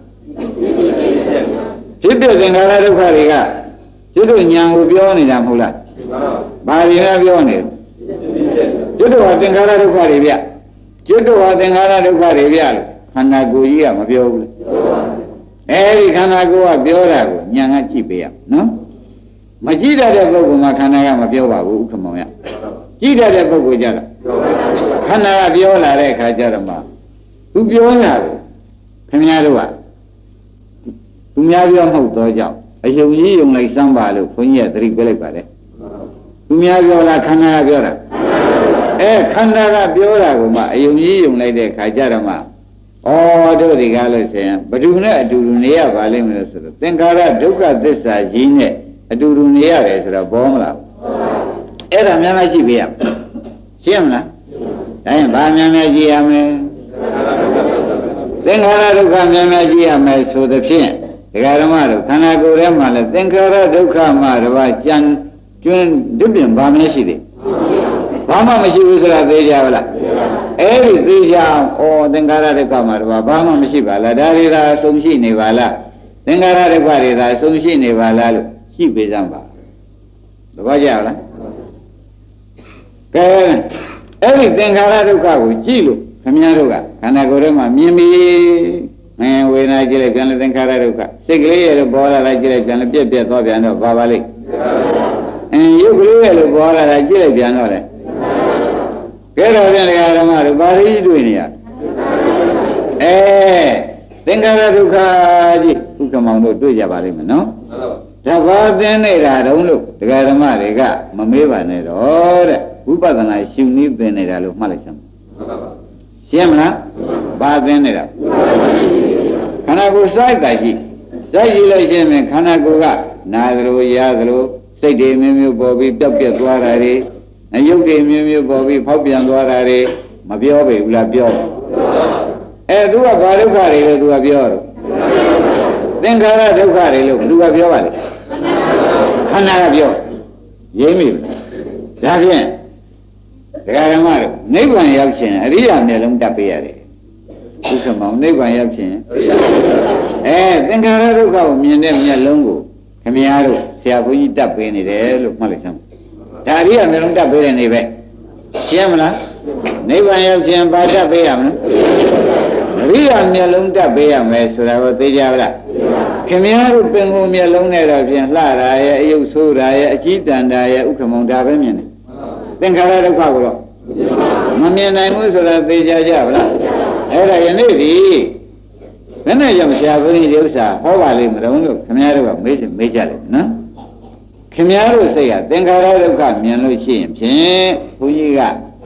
ဖြစ်ပြသင်္ခါရဒုက္ခတွေကကျွတ်တို့ညာကိုပြောနေတာမဟုတ်လားဘာတွေလဲပြောနေကျွတ်တို့ဟာသင်္ခါရဒုက္ခတွေဗျကျွတ်တို့ဟာသင်္ခါရဒုက္ခတွေဗျလို့ခန္ဓာကိုယ်ကြီးကမပြောဘူးလားအဲဒီခန္ဓာကိုယ်ကပြောတာကိုညာကကြည့်ပေးရနော်မကြည့်တတ်တဲ့ပုဂ္ဂိုလ်မှာခန္ဓာကမပြောပါဘူးဥက္ကမောင်ရကြည့်တတ်တဲ့ပုဂ္ဂိုလ်ကြတော့ခန္ဓာကပြောလာတဲ့အခါကျတော့မှသူပြောလာတယ်ခင်ဗျားတို့ကသူများပြောမဟုတ်တော့ကြောင့်အယုံကြီးယုံလိုက်စမ်းပါလို့ခွန်ကြီးကသတိပေးလိုက်ပါတယ်သူများပြောလားခန္ဓာကပြောတာအဲခန္ဓာကပြောတာကမှအယုံကြီးယုံလိုက်တဲ့အခါကျတော့မှဩတို့ဒီကားလို့ဆိုရင်ဘယ်သူနဲ့အတူတူနေရပါလိမ့်မလို့ဆိုတော့သင်္ခါရဒုက္ခသစ္စာကြီးနဲ့အတူတူနေရတယ်ဆိုတော့ဘောမလားအဲ့ဒါများများကြည့်ပေးရမယ်ရှင်းမလားဒါရင်ဘာများများကြည့်ရမလဲသင်္ခါရဒုက္ခများများကြည့်ရမယ်ဆိုသဖြင့်ဒကာဓမ္မတို့ခန္ဓာကိုယ်ထဲမှာလဲသင်္ခါရဒုက္ခမှတပါးကြံကျွန်းဒုပြင်ဘာများရှိသေးဘာမှမရှိဘူးဆိုတာသိကြပါလားအဲ့ဒီသိကြအောင်ဩသင်္ခါရဒုက္ခမှတပါးဘာမှမရှိပါလားဒါတွေသာအဆုံးရှိနေပါလားသင်္ခါရဒုက္ခတွေသာအဆုံးရှိနေပါလားလို့ရှိပေးစမ်းပါသဘောကျလားကဲအဲ့ဒီသင်္ခါရဒုက္ခကိုကြည့်လို့ခင်ဗျားတို့ကခန္ဓာကိုယ်ထဲမှာမြင်ပြီမင်းဝေဒနာကြည့်လိုက်ပြန်လဲသင်္ခါရဒုက္ခစိတ်ကလေးရဲ့လို့ပေါ်လာလိုက်ကြည့်လိုက်ပြန်လဲပြက်ပြက်သွားပြန်တော့ဘာပါလိမ့်အင်းရုပ်ကလေးရဲ့လို့ပေါ်လာတာကြည့်လိုက်ပြန်တော့လေကဲတော့ပြန်တရားဓမ္မတို့ဘာလို့တွေ့နေရအဲသင်္ခါရဒုက္ခကြီးဥက္ကမောင်တို့တွေ့ကြပါလိမ့်မယ်နော်ဒါဘာသင်နေတာတုံးလို့တရားဓမ္မတွေကမမေးပါနဲ့တော့တဲ့ဝိပဿနာရှုနည်းသင်နေတာလို့မှတ်လိုက်စမ်းရှင်းမလားဘာသင်နေတာခန္ဓာကိုယ်စိုက်တာရှိစိုက်ကြည့်လိုက်ခြင်းဖြင့်ခန္ဓာကိုယ်ကနာသလိုရသလိုစိတ်တွေမျိုးမျိုးပေါ်ပြီးပျောက်ပြက်သွားတာတွေအယုတ်တွေမျိုးမျိုးပေါ်ပြီးဖောက်ပြန်သွားတာတွေမပြောပေဘူးလားပြောအဲသူကဘာဒုက္ခတွေလဲသူကပြောတော့သင်္ခါရဒုက္ခတွေလို့သူကပြောပါလေခန္ဓာကပြောရင်းမိဒါဖြင့်တရားဓမ္မတို့နိဗ္ဗာန်ရောက်ခြင်းအရိယာမျက်လုံးတက်ပေးရတယ်ဥက္ကမောင်နိဗ္ဗာန်ရောက်ခြင်းအဲသင်္ခါရဒုက္ခကိုမြင်တဲ့မျက်လုံးကိုခင်ဗျားတို့ဆရာဘုန်းကြီးတက်ပေးနေတယ်လို့မှတ်လိုက်စမ်းဒါအရိယာမျက်လုံးတက်ပေးတဲ့နေပဲရှင်းမလားနိဗ္ဗာန်ရောက်ခြင်းဘာတက်ပေးရမလဲအရိယာမျက်လုံးတက်ပေးရမယ်ဆိုတာကိုသိကြပါလားခင်ဗျားတို့ပင်ကိုမျက်လုံးနဲ့တော့ပြန်လှတာရဲ့အယုတ်ဆိုးတာရဲ့အကြီးတန်တာရဲ့ဥက္ကမောင်ဒါပဲမြင်တယ်သင်္ခါရဒုက္ခကိုတော့မမြင်နိုင်ဘူးဆိုတာသိကြကြပါလားအဲ့ဒါယနေ့ဒီဘယ်နဲ့ကြောင့်ဆရာဘုန်းကြီးဒီဥစ္စာဟောပါလိမ့်မလို့ခင်ဗျားတို့ကမေးမေးကြတယ်နော်ခင်ဗျားတို့စိတ်ကသင်္ခါရဒုက္ခမြင်လို့ရှိရင်ဖြင့်ဘုန်းကြီးက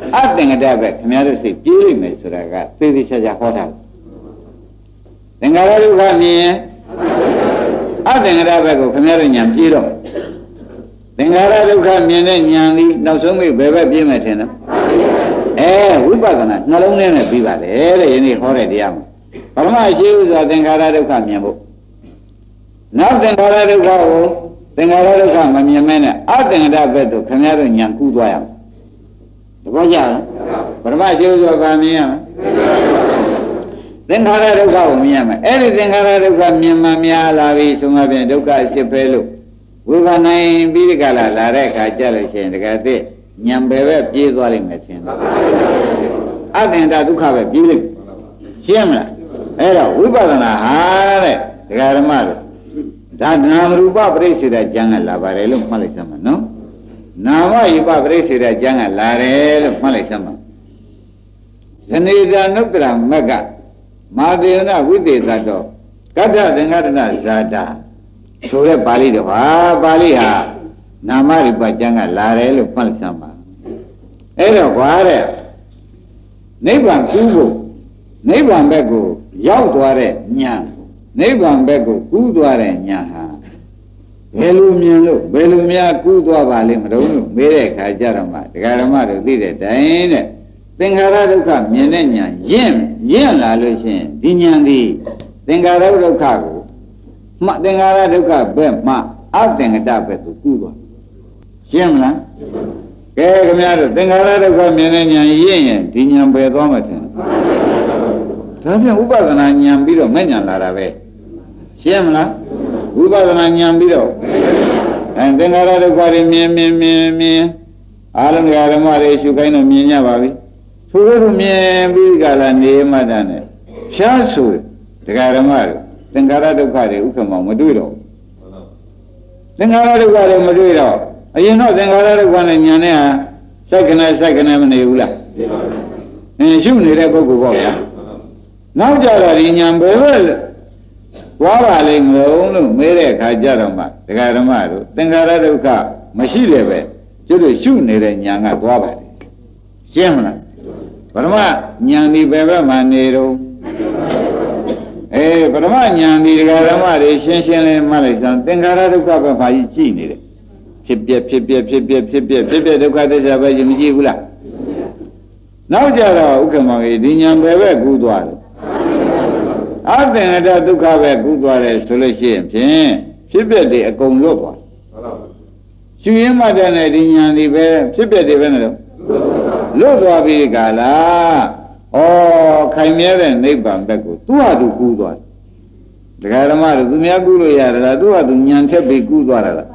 အသင်္ကတပဲခင်ဗျားတို့စိတ်ပြေးလိမ့်မယ်ဆိုတာကသေသေးချာချာဟောတာသင်္ခါရဒုက္ခမြင်ရင်အသင်္ကတပဲကိုခင်ဗျားတို့ဉာဏ်ပြေးတော့သင်္ခါရဒုက္ခမြင်တဲ့ဉာဏ်ဒီနောက်ဆုံးမိဘယ်ဘက်ပြေးမယ်ထင်လဲအဲဝိပဿနာနှလုံးထဲနဲ့ပြီးပါတယ်တဲ့ယနေ့ဟောတဲ့တရားမှာပရမရှိဥစွာသင်္ခါရဒုက္ခမြင်ဖို့နောက်သင်္ခါရဒုက္ခကိုသင်္ခါရဒုက္ခမမြင်မဲနဲ့အသင်္ကတဘက်သို့ခင်ဗျားတို့ဉာဏ်ကူးသွားရမယ်တပည့်ကြလားပရမရှိဥစွာဗာမြင်ရမယ်သင်္ခါရဒုက္ခကိုမြင်ရမယ်အဲ့ဒီသင်္ခါရဒုက္ခမြင်မှများလာပြီဆိုမှဖြင့်ဒုက္ခအဖြစ်ပဲလို့ဝိပါနိုင်ပြီးဒီကလာလာတဲ့အခါကြလို့ရှိရင်တကယ်သိဉာဏ်ပဲပဲပြေးသွားလိမ့်မယ်ထင်တယ်အသင်္ကတဒုက္ခပဲပြေးလိမ့်ရှင်းမလားအဲ့တော့ဝိပဿနာဟာတဲ့ဒကာဓမ္မတို့ဒါနာမရူပပရိစ္ဆေဒကျမ်းကလာပါတယ်လို့မှတ်လိုက်စမ်းပါနော်နာမရူပပရိစ္ဆေဒကျမ်းကလာတယ်လို့မှတ်လိုက်စမ်းပါဇနေဇာနုတ္တရမက်ကမာသေနဝိသေသတော်ကတ္ထသင်္ဃတနာဇာတာဆိုတဲ့ပါဠိတော်ဟာပါဠိဟာနာမရူပကျမ်းကလာတယ်လို့မှတ်လိုက်စမ်းပါအဲ့တော့ဘာတဲ့နိဗ္ဗာန်ကူးဖို့နိဗ္ဗာန်ဘက်ကိုရောက်သွားတဲ့ဉာဏ်နိဗ္ဗာန်ဘက်ကိုကူးသွားတဲ့ဉာဏ်ဟာဘယ်လိုမြင်လို့ဘယ်လိုများကူးသွားပါလိမ့်မလို့လို့မေးတဲ့အခါကျတော့မှဒကာဓမ္မတို့သိတဲ့တိုင်တဲ့သင်္ခါရဒုက္ခမြင်တဲ့ဉာဏ်ရင့်ရင့်လာလို့ရှိရင်ဒီဉာဏ်ဒီသင်္ခါရဒုက္ခကိုမှသင်္ခါရဒုက္ခဘက်မှအသင်္ကတဘက်သို့ကူးသွားရှင်းမလားကဲခင်ဗျားတို့သင်္ခါရဒုက္ခမြင်တဲ့ဉာဏ်ရင့်ရင်ဒီဉာဏ်ပဲသွားမှထင်ဒါပြန်ဥပဒနာဉာဏ်ပြီးတော့မဲ့ဉာဏ်လာတာပဲရှင်းမလားဝိပဿနာဉာဏ်ပြီးတော့အဲသင်္ခါရဒုက္ခတွေမြင်မြင်မြင်မြင်အာရုံဓမ္မတွေရှုခိုင်းတော့မြင်ကြပါပြီသူတို့မြင်ပြီးကြလားနေမှတန်းနဲ့ဖြားဆိုဒကာဓမ္မတွေသင်္ခါရဒုက္ခတွေဥက္ကမောင်မတွေ့တော့သင်္ခါရဒုက္ခတွေမတွေ့တော့အရင်တော့သင်္ခါရဒုက္ခနဲ့ဉာဏ်နဲ့ဟာစိုက်ကနေစိုက်ကနေမနေဘူးလားအင်းရှုနေတဲ့ပုဂ္ဂိုလ်ပေါ့ဗျာနောက်ကြတော့ဒီဉာဏ်ပဲပဲဝါပါလိမ့်မလို့လို့မေးတဲ့အခါကျတော့မှဒကာဓမ္မတို့သင်္ခါရဒုက္ခမရှိတယ်ပဲကျွတ်တို့ရှုနေတဲ့ဉာဏ်ကသွားပါတယ်ရှင်းမလားပရမဉာဏ်ဒီပဲပဲမှနေတော့အေးပရမဉာဏ်ဒီဒကာဓမ္မတွေရှင်းရှင်းလင်းမှလိုက်စမ်းသင်္ခါရဒုက္ခပဲမှကြီးကြည့်နေတယ်ဖြစ်ပြဖြစ်ပြဖြစ်ပြဖြစ်ပြဖြစ်ပြဒုက္ခသစ္စာပဲမကြည့်ဘူးလားနောက်ကြတော့ဥက္ကမောင်ကြီးဒီဉာဏ်ပဲပဲကူးသွားတယ်အသင်္ကတဒုက္ခပဲကူးသွားတယ်ဆိုလို့ရှိရင်ဖြင့်ဖြစ်ပြတွေအကုန်လွတ်သွားရှုရင်းမှတဲ့နဲ့ဒီဉာဏ်ဒီပဲဖြစ်ပြတွေပဲနဲ့တော့လွတ်သွားပြီကလားဩခိုင်မြဲတဲ့နိဗ္ဗာန်ဘက်ကိုသူ့ဟာသူကူးသွားတယ်ဒကာဓမ္မတို့သူများကူးလို့ရတယ်လားသူ့ဟာသူဉာဏ်ထက်ပြီးကူးသွားတာလား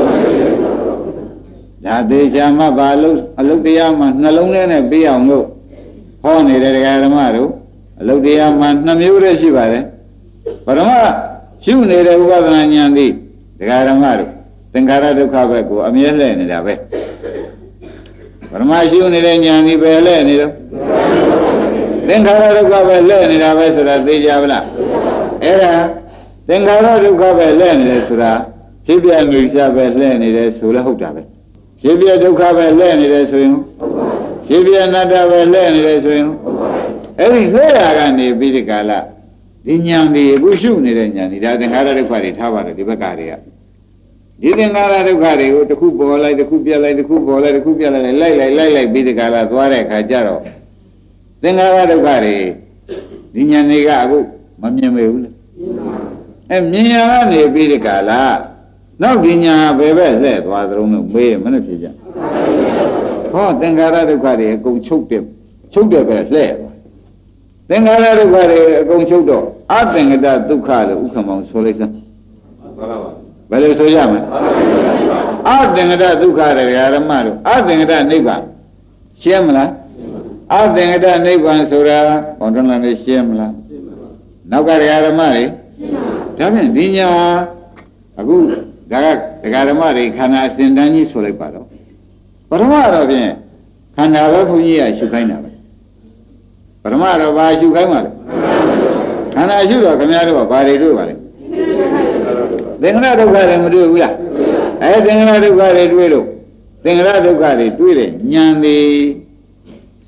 ဒါသေးချာမှဘာလို့အလုတ်တရားမှနှလုံးထဲနဲ့ပြီးအောင်လို့ဟောနေတဲ့ဒကာဓမ္မတို့အလုတ်တရားမှနှစ်မျိုးတည်းရှိပါတယ်ပရမရှုနေတဲ့ဥပဒနာဉာဏ်သည်ဒကာဓမ္မတို့သင်္ခါရဒုက္ခဘက်ကိုအမြဲလှည့်နေတာပဲပရမရှုနေတဲ့ဉာဏ်သည်ပဲလှည့်နေတော့သင်္ခါရဒုက္ခပဲလှည့်နေတာပဲဆိုတာသိကြပါလားအဲ့ဒါသင်္ခါရဒုက္ခပဲလှည့်နေတယ်ဆိုတာဖြစ်ပြမိစ္ဆာပဲလှည့်နေတယ်ဆိုလည်းဟုတ်တာပဲဖြစ်ပြဒုက္ခပဲလှည့်နေတယ်ဆိုရင်ဖြစ်ပြအနတ္တပဲလှည့်နေတယ်ဆိုရင်အဲ့ဒီလှည့်ရကနေပြီးဒီကလာဒီဉာဏ်ဒီအခုရှုနေတဲ့ဉာဏ်ဒီဒါသင်္ခါရဒုက္ခတွေထားပါတယ်ဒီဘက်ကတွေကဒီသင်္ခါရဒုက္ခတွေကိုတစ်ခုပေါ်လိုက်တစ်ခုပြက်လိုက်တစ်ခုပေါ်လိုက်တစ်ခုပြက်လိုက်လိုက်လိုက်လိုက်လိုက်ပြီးဒီကလာသွားတဲ့အခါကျတော့သင်္ခါရဒုက္ခတွေဒီဉာဏ်တွေကအခုမမြင်မေဘူးလေအဲမြင်ရကနေပြီးဒီကလာနောက်ဒီဉာဏ်ဘယ်ပဲလှည့်သွားသလုံးလို့မေးမနဲ့ဖြစ်ကြဟောသင်္ခါရဒုက္ခတွေအကုန်ချုပ်တယ်ချုပ်တယ်ပဲလှည့်သင်္ခါရဒုက္ခတွေအကုန်ချုပ်တော့အသင်္ကတဒုက္ခလို့ဥက္ကမောင်ဆိုလိုက်စမ်းဘယ်လိုဆိုရမလဲအသင်္ကတဒုက္ခတရားဓမ္မတို့အသင်္ကတနိဗ္ဗာန်ရှင်းမလားအသင်္ကတနိဗ္ဗာန်ဆိုတာဘုံတော်လည်းရှင်းမလားနောက်ကတရားဓမ္မတွေဒါဖြင့်ဒီညာအခုဒါကတရားဓမ္မတွေခန္ဓာအစဉ်တန်းကြီးဆိုလိုက်ပါတော့ပထမတော့ဖြင့်ခန္ဓာပဲဘုန်းကြီးကရှုခိုင်းတာပဲပထမတော့ဘာရှုခိုင်းပါလဲခန္ဓာရှုတော့ခင်ဗျားတို့ကဘာတွေတွေ့ပါလဲသင်္ခါရဒုက္ခတွေမတွေ့ဘူးလားအဲသင်္ခါရဒုက္ခတွေတွေ့လို့သင်္ခါရဒုက္ခတွေတွေ့တဲ့ဉာဏ်တွေ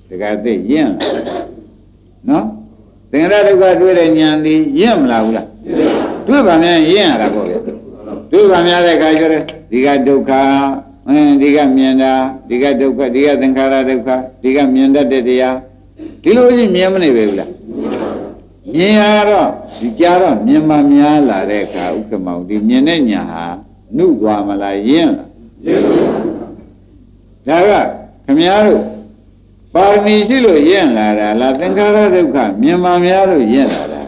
တကယ်သိရင့်လာနော်သင်္ခါရဒုက္ခတွေ့တဲ့ဉာဏ်ဒီရင့်မလားဘူးလားတွေ့ပါများရင့်ရတာပေါ့ဗျတွေ့ပါများတဲ့အခါကျတော့ဒီကဒုက္ခအင်းဒီကမြင်တာဒီကဒုက္ခဒီကသင်္ခါရဒုက္ခဒီကမြင်တတ်တဲ့တရားဒီလိုကြီးမြင်မနေပဲဘူးလားမြင်ရတော့ဒီကြားတော့မြင်မှများလာတဲ့အခါဥက္ကမောင်ဒီမြင်တဲ့ညာဟာနှုတ်သွားမလားယင်းလားဒါကခမည်းတော်ပါရမီရှိလို့ယင်းလာတာလားသင်္ခါရဒုက္ခမြင်မှများလို့ယင်းလာတာ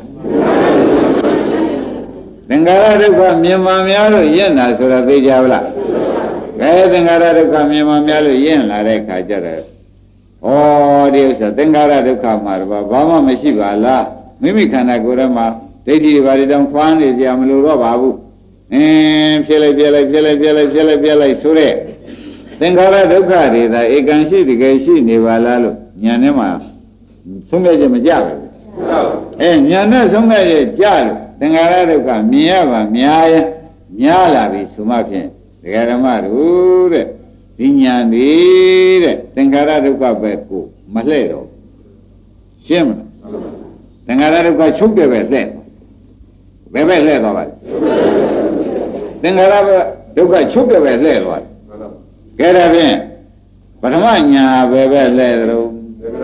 သင်္ခါရဒုက္ခမြင်မှများလို့ယင်းတာဆိုတော့သိကြပါလားဘယ်သင်္ခါရဒုက္ခမြင်မှများလို့ယင်းလာတဲ့အခါကျတော့ဩဒီဥစ္စာသင်္ခါရဒုက္ခမှာတော့ဘာမှမရှိပါလားမိမိခန္ဓာကိုယ်ထဲမှာဒိဋ္ဌိဘာတွေတောင်ဖွားနေကြမလို့တော့ပါဘူးအင်းဖြစ်လိုက်ပြလိုက်ပြလိုက်ပြလိုက်ပြလိုက်ပြလိုက်ဆိုတဲ့သင်္ခါရဒုက္ခတွေသာဧကံရှိတကယ်ရှိနေပါလားလို့ညာထဲမှာဆုံးဖြတ်ချက်မကြဘူးအဲညာနဲ့ဆုံးဖြတ်ချက်ကြလို့သင်္ခါရဒုက္ခမြင်ရပါများရင်များလာပြီဆိုမှဖြင့်ဒကာဓမ္မတို့တဲ့ဒီညာနေတဲ့သင်္ခါရဒုက္ခပဲကိုမလှဲ့တော့ရှင်းမလားသင်္ခါရဒုက္ခချုပ်တယ်ပဲလှဲ့ဘယ်ပဲလှဲ့သွားပါလဲသင်္ခါရဒုက္ခချုပ်တယ်ပဲလှဲ့သွားတယ်ကဲဒါဖြင့်ပထမညာဘယ်ပဲလှဲ့သလဲ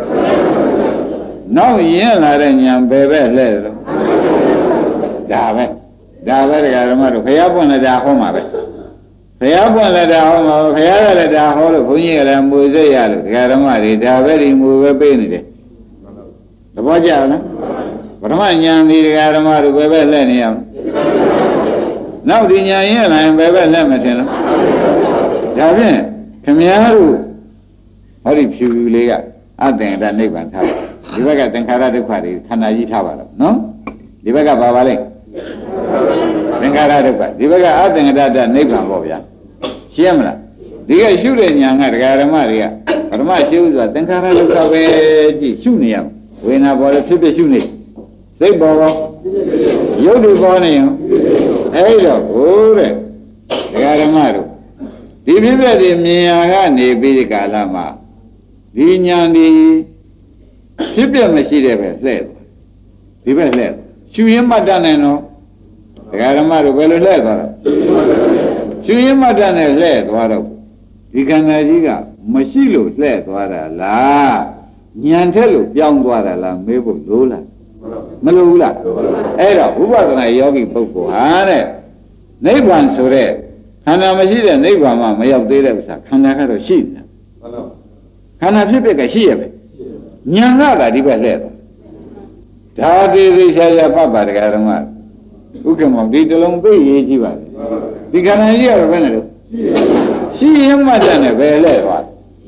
နောက်ရင်းလာတဲ့ညာဘယ်ပဲလှဲ့သလဲဒါပဲဒါပဲဒကာဓမ္မတို့ဘုရားပွင့်လည်းဒါဟောမှာပဲဘုရားပွင့်လည်းဒါဟောမှာဘုရားကလည်းဒါဟောလို့ဘုန်းကြီးကလည်းမွေစိတ်ရလို့ဒကာဓမ္မတွေဒါပဲဒီမွေပဲပေးနေတယ်သဘောကျလားပထမညာဒီဒကာဓမ္မတို့ဘယ်ပဲလှဲ့နေရမလဲနောက်ဒီညာရင်းလာရင်ဘယ်ပဲလှဲ့မထင်လားဒါဖြင့်ခမည်းတော်ဟောဒီဖြူဖြူလေးကအသင်္ကတနိဗ္ဗာန်ထားပါဒီဘက်ကသင်္ခါရဒုက္ခတွေခန္ဓာကြီးထားပါတော့နော်ဒီဘက်ကဘာပါလဲသင်္ခါရဒုက္ခဒီဘက်ကအသင်္ကတနိဗ္ဗာန်ပေါ့ဗျာရှင်းမလားဒီကရှုတဲ့ညာကဒကာဓမ္မတွေကပထမရှုဆိုတာသင်္ခါရဒုက္ခပဲကြည့်ရှုနေရဝေဒနာပေါ်လို့ဖြစ်ဖြစ်ရှုနေစိတ်ပေါ်ပေါ်ရုပ်တွေပေါ်နေရင်အဲ့တော့ဘိုးတဲ့ဒကာဓမ္မတို့ဒီဖြစ်ဖြစ်ဒီမြင်ရကနေပြီးဒီကာလမှာဒီညာဒီဖြစ်ဖြစ်မရှိတဲ့ပဲလှဲ့ဒီဘက်လှဲ့ရှုရင်းမှတ်တတ်နေတော့ဒကာဓမ္မတို့ဘယ်လိုလှဲ့သွားတော့ရှုရင်းမှတ်တတ်နေလှဲ့သွားတော့ဒီခန္ဓာကြီးကမရှိလို့လှဲ့သွားတာလားဉာဏ်ထက်လို့ပြောင်းသွားတာလားမေးဖို့လိုလားမလိုဘူးလားအဲ့တော့ဥပဒနာယောဂီပုဂ္ဂိုလ်ဟာတဲ့နိဗ္ဗာန်ဆိုတဲ့ခန္ဓာမရှိတဲ့နိဗ္ဗာန်မှာမရောက်သေးတဲ့ဥစ္စာခန္ဓာကတော့ရှိနေတာခန္ဓာဖြစ်ဖြစ်ကရှိရပဲဉာဏ်ကသာဒီဘက်လှဲ့သွားဒါသေးသေးချာချာဖတ်ပါဒကာဓမ္မဥက္ကမောဒီတလုံးသိရေးကြည့်ပါလေဒီခန္ဓာကြီးကတော့ဘယ်နဲ့လို့ရှိရင်မှတ်တယ်နဲ့ပဲလှဲ့သွား